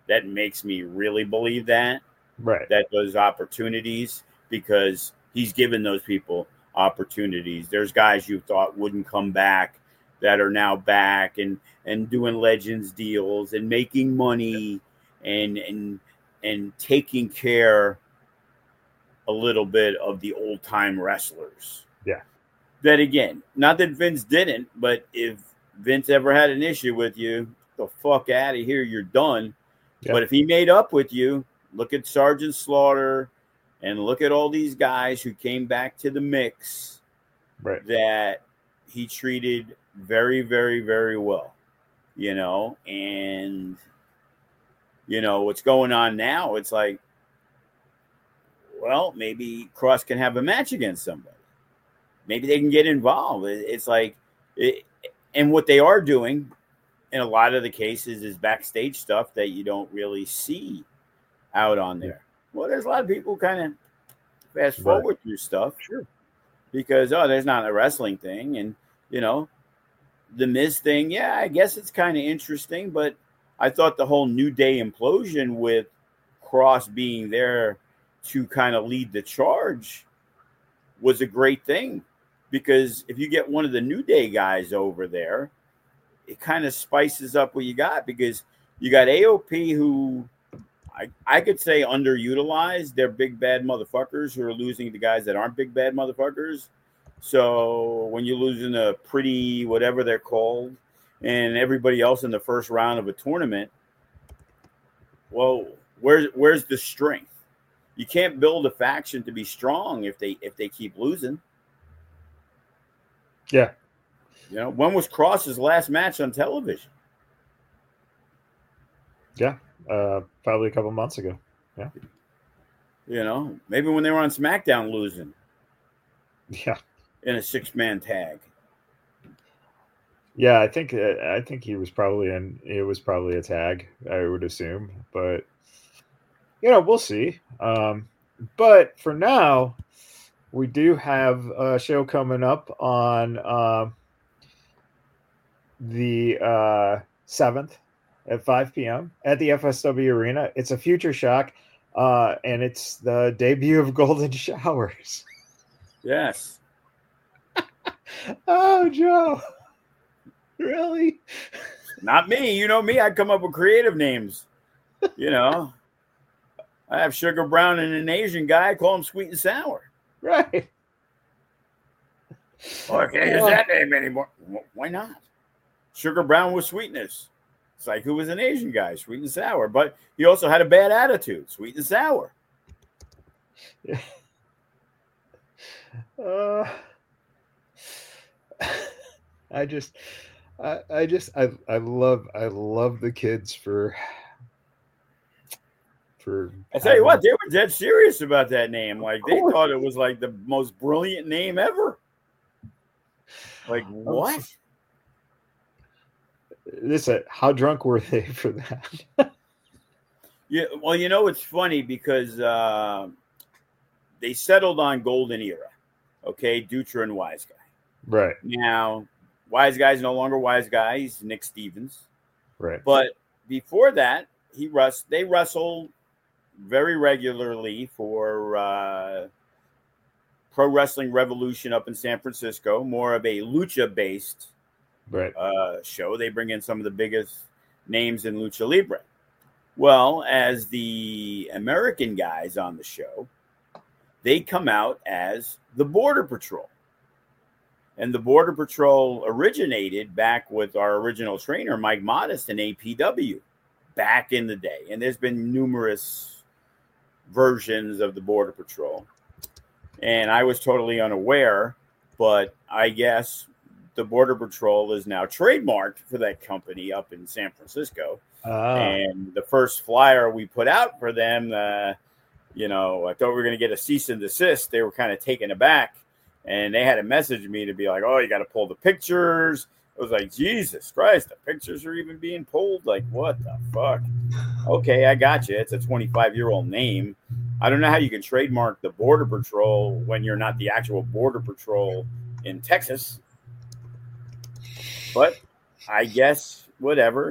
S2: that makes me really believe that.
S1: Right.
S2: That those opportunities, because he's given those people opportunities. There's guys you thought wouldn't come back that are now back and, and doing Legends deals and making money and and and taking care a little bit of the old time wrestlers.
S1: Yeah.
S2: That again, not that Vince didn't, but if Vince ever had an issue with you, the fuck out of here, you're done.
S1: Yeah.
S2: But if he made up with you, look at Sergeant Slaughter and look at all these guys who came back to the mix,
S1: right,
S2: that he treated very, very, very well, you know, and, you know, what's going on now, it's like, well, maybe Cross can have a match against somebody. Maybe they can get involved. It's like, it, and what they are doing in a lot of the cases is backstage stuff that you don't really see out on there. Well, there's a lot of people kind of fast forward right. through stuff.
S1: Sure.
S2: Because, oh, there's not a wrestling thing. And, you know, the Miz thing, yeah, I guess it's kind of interesting. But I thought the whole New Day implosion with Cross being there to kind of lead the charge was a great thing. Because if you get one of the New Day guys over there, it kind of spices up what you got. Because you got A O P who I, I could say underutilized. They're big bad motherfuckers who are losing to guys that aren't big bad motherfuckers. So when you're losing a pretty whatever they're called and everybody else in the first round of a tournament, well, where's where's the strength? You can't build a faction to be strong if they if they keep losing.
S1: Yeah.
S2: You know, when was Cross's last match on television?
S1: Yeah. Uh, probably a couple months ago. Yeah.
S2: You know, maybe when they were on SmackDown losing.
S1: Yeah.
S2: In a six-man tag.
S1: Yeah, I think I think he was probably in. It was probably a tag, I would assume, but you know, we'll see. Um, but for now, we do have a show coming up on uh, the uh, seventh at five p.m. at the F S W Arena. It's a Future Shock, uh, and it's the debut of Golden Showers.
S2: Yes.
S1: Oh, Joe. Really?
S2: Not me. You know me. I come up with creative names. You know, I have Sugar Brown and an Asian guy. I call him Sweet and Sour.
S1: Right.
S2: Oh, I can't use that name anymore. Why not? Sugar Brown with sweetness. It's like, who was an Asian guy? Sweet and sour. But he also had a bad attitude. Sweet and sour.
S1: Yeah. Uh, I just, I, I just, I, I love, I love the kids for, for.
S2: I tell you what, they were dead serious about that name. Like they thought it was like the most brilliant name ever. Like what?
S1: Listen, how drunk were they for that?
S2: Yeah, well, you know, it's funny because uh, they settled on Golden Era. Okay, Dutra and Wise Guy.
S1: Right.
S2: Now, Wise Guy's no longer Wise Guy. He's Nick Stevens.
S1: Right.
S2: But before that, he rust. They wrestled very regularly for uh, Pro Wrestling Revolution up in San Francisco, more of a lucha-based
S1: right.
S2: uh, show. They bring in some of the biggest names in Lucha Libre. Well, as the American guys on the show, they come out as the Border Patrol. And the Border Patrol originated back with our original trainer, Mike Modest, in A P W back in the day. And there's been numerous versions of the Border Patrol. And I was totally unaware, but I guess the Border Patrol is now trademarked for that company up in San Francisco.
S1: Ah.
S2: And the first flyer we put out for them, uh, you know, I thought we were going to get a cease and desist. They were kind of taken aback. And they had to message me to be like, oh, you got to pull the pictures. I was like, Jesus Christ, the pictures are even being pulled? Like, what the fuck? Okay, I got you. It's a twenty-five-year-old name. I don't know how you can trademark the Border Patrol when you're not the actual Border Patrol in Texas. But I guess whatever.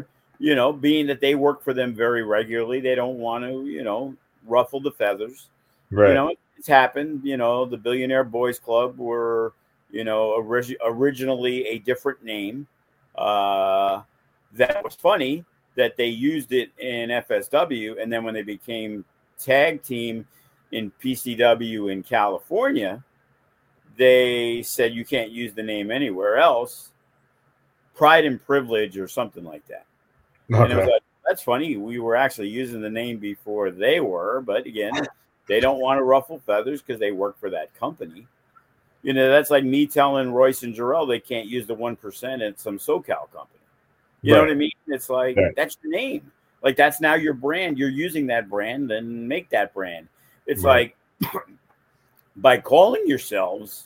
S2: you know, being that they work for them very regularly, they don't want to, you know, ruffle the feathers.
S1: Right.
S2: You know, it's happened. You know, the Billionaire Boys Club were, you know, orig- originally a different name. Uh, that was funny that they used it in F S W, and then when they became tag team in P C W in California, they said you can't use the name anywhere else. Pride and Privilege or something like that. Okay. And it was like, that's funny. We were actually using the name before they were, but again, they don't want to ruffle feathers because they work for that company. You know, that's like me telling Royce and Jarrell they can't use the one percent at some SoCal company. You right. know what I mean? It's like, right. that's your name. Like, that's now your brand. You're using that brand, then make that brand. It's right. like, by calling yourselves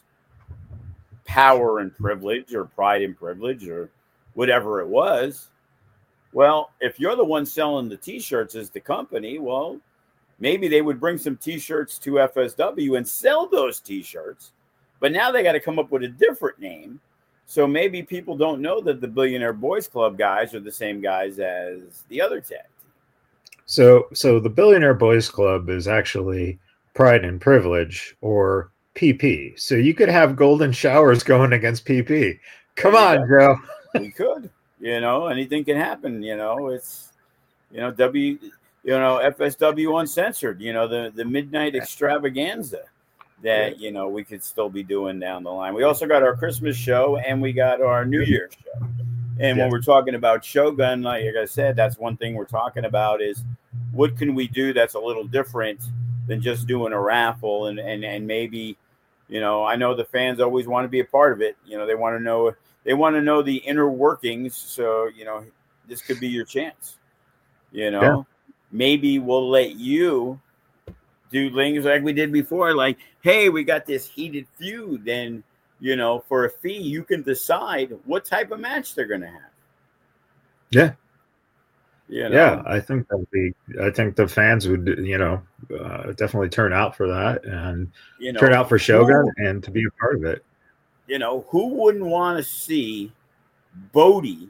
S2: Power and Privilege or Pride and Privilege or whatever it was, well, if you're the one selling the T-shirts as the company, well, maybe they would bring some T-shirts to F S W and sell those T-shirts. But now they got to come up with a different name. So maybe people don't know that the Billionaire Boys Club guys are the same guys as the other tag team.
S1: So, so the Billionaire Boys Club is actually Pride and Privilege, or P P. So you could have Golden Showers going against P P. Come on, Joe.
S2: We could. You know, anything can happen. You know, it's, you know, W, you know, F S W Uncensored, you know, the, the midnight extravaganza that, you know, we could still be doing down the line. We also got our Christmas show and we got our New Year's show. And yeah. when we're talking about Shogun, like I said, that's one thing we're talking about is what can we do that's a little different than just doing a raffle and, and, and maybe, you know, I know the fans always want to be a part of it. You know, they want to know, they want to know the inner workings. So, you know, this could be your chance, you know, yeah. maybe we'll let you do things like we did before. Like, hey, we got this heated feud. And, you know, for a fee, you can decide what type of match they're going to have.
S1: Yeah.
S2: You know?
S1: Yeah, I think that would be, I think the fans would, you know, uh, definitely turn out for that and you know, turn out for Shogun who, and to be a part of it.
S2: You know, who wouldn't want to see Bodie,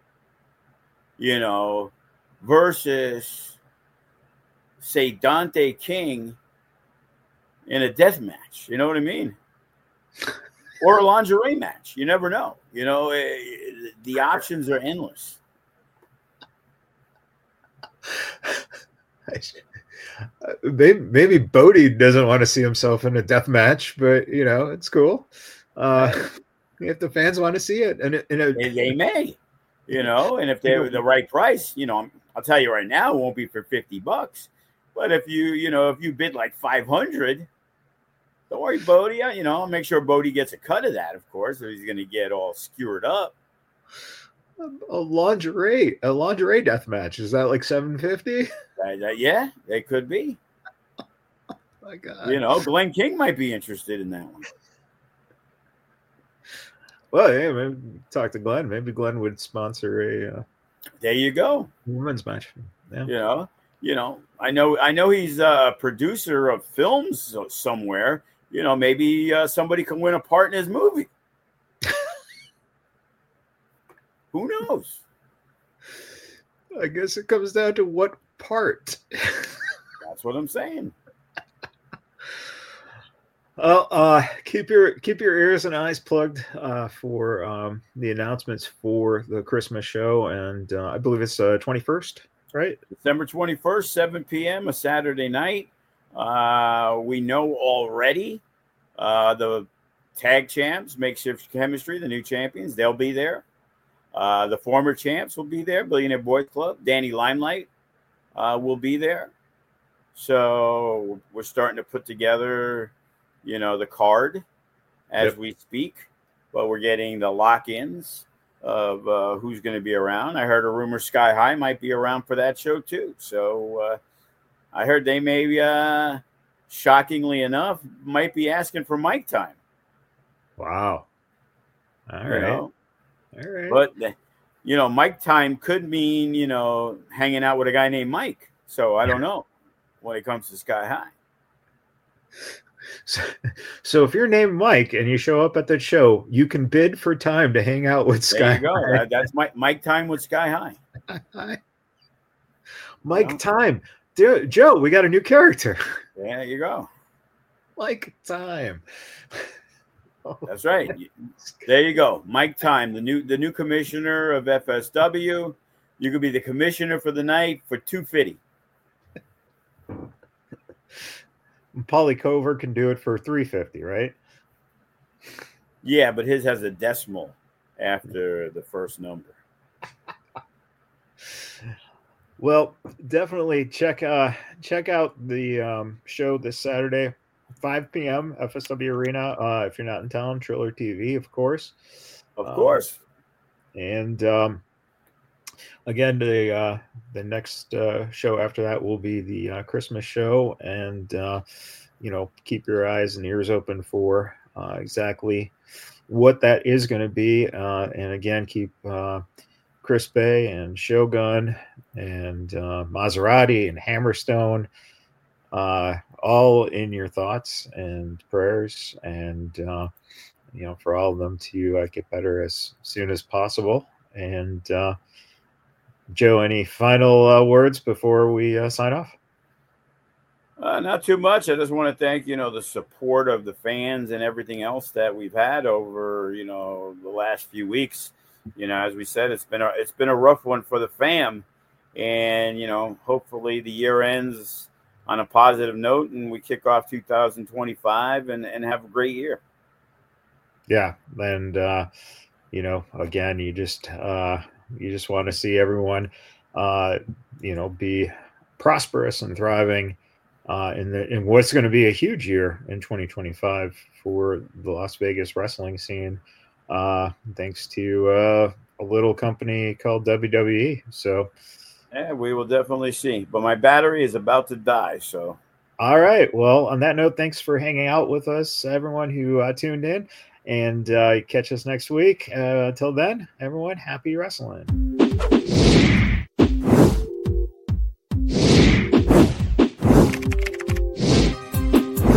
S2: you know, versus, say, Dante King in a death match? You know what I mean? Or a lingerie match. You never know. You know, it, the options are endless.
S1: Maybe, maybe Bodie doesn't want to see himself in a death match, but you know it's cool. Uh, if the fans want to see it, and it, and it,
S2: they, they may, you know, and if they're the right price, you know, I'll tell you right now, it won't be for fifty bucks. But if you, you know, if you bid like five hundred, don't worry, Bodie. You know, I'll make sure Bodie gets a cut of that, of course, or he's going to get all skewered up.
S1: A lingerie, a lingerie death match. Is that like seven fifty?
S2: Uh, uh, yeah, it could be.
S1: Oh my God.
S2: You know, Glenn King might be interested in that one.
S1: Well, yeah, maybe talk to Glenn. Maybe Glenn would sponsor a. Uh,
S2: there you go.
S1: Women's match. Yeah.
S2: You know, you know, I know, I know he's a producer of films somewhere. You know, maybe uh, somebody can win a part in his movie. Who knows?
S1: I guess it comes down to what part.
S2: That's what I'm saying.
S1: Well, uh, keep your keep your ears and eyes plugged uh, for um, the announcements for the Christmas show, and uh, I believe it's uh, twenty-first, right?
S2: December twenty-first, seven p.m., a Saturday night. Uh, we know already uh, the tag champs, Makeshift Chemistry, the new champions, they'll be there. Uh, the former champs will be there. Billionaire Boys Club, Danny Limelight uh, will be there. So we're starting to put together, you know, the card as yep. we speak. But we're getting the lock-ins of uh, who's going to be around. I heard a rumor Sky High might be around for that show too. So uh, I heard they may, uh, shockingly enough, might be asking for mic time.
S1: Wow. All
S2: you
S1: right.
S2: Know?
S1: All right.
S2: But, you know, Mike time could mean, you know, hanging out with a guy named Mike. So I don't know when it comes to Sky High.
S1: So, so if you're named Mike and you show up at that show, you can bid for time to hang out with Sky High.
S2: There you go. That, that's Mike, Mike time with Sky High.
S1: Mike
S2: know?
S1: Time. Dude, Joe, we got a new character.
S2: There you go.
S1: Mike Time.
S2: That's right. There you go. Mike Time, the new the new commissioner of F S W. You could be the commissioner for the night for two fifty.
S1: Paulie Cover can do it for three fifty, right?
S2: Yeah, but his has a decimal after the first number.
S1: Well, definitely check uh check out the um, show this Saturday, five p.m. F S W Arena. Uh, if you're not in town, Triller T V, of course.
S2: Of course.
S1: Um, and um, again, the uh, the next uh, show after that will be the uh, Christmas show, and uh, you know, keep your eyes and ears open for uh, exactly what that is going to be. Uh, and again, keep uh, Chris Bay and Shogun and uh, Maserati and Hammerstone uh, all in your thoughts and prayers, and uh, you know, for all of them to uh, get better as soon as possible. And uh, Joe, any final uh, words before we uh, sign off?
S2: Uh, not too much. I just want to thank, you know, the support of the fans and everything else that we've had over, you know, the last few weeks. You know, as we said, it's been a, it's been a rough one for the fam, and, you know, hopefully the year ends on a positive note and we kick off two thousand twenty-five and, and have a great year.
S1: Yeah. And, uh, you know, again, you just, uh, you just want to see everyone, uh, you know, be prosperous and thriving uh, in the in what's going to be a huge year in twenty twenty-five for the Las Vegas wrestling scene, uh, thanks to uh, a little company called W W E. So,
S2: yeah, we will definitely see. But my battery is about to die. So,
S1: all right. Well, on that note, thanks for hanging out with us, everyone who uh, tuned in, and uh, catch us next week. Uh, until then, everyone, happy wrestling.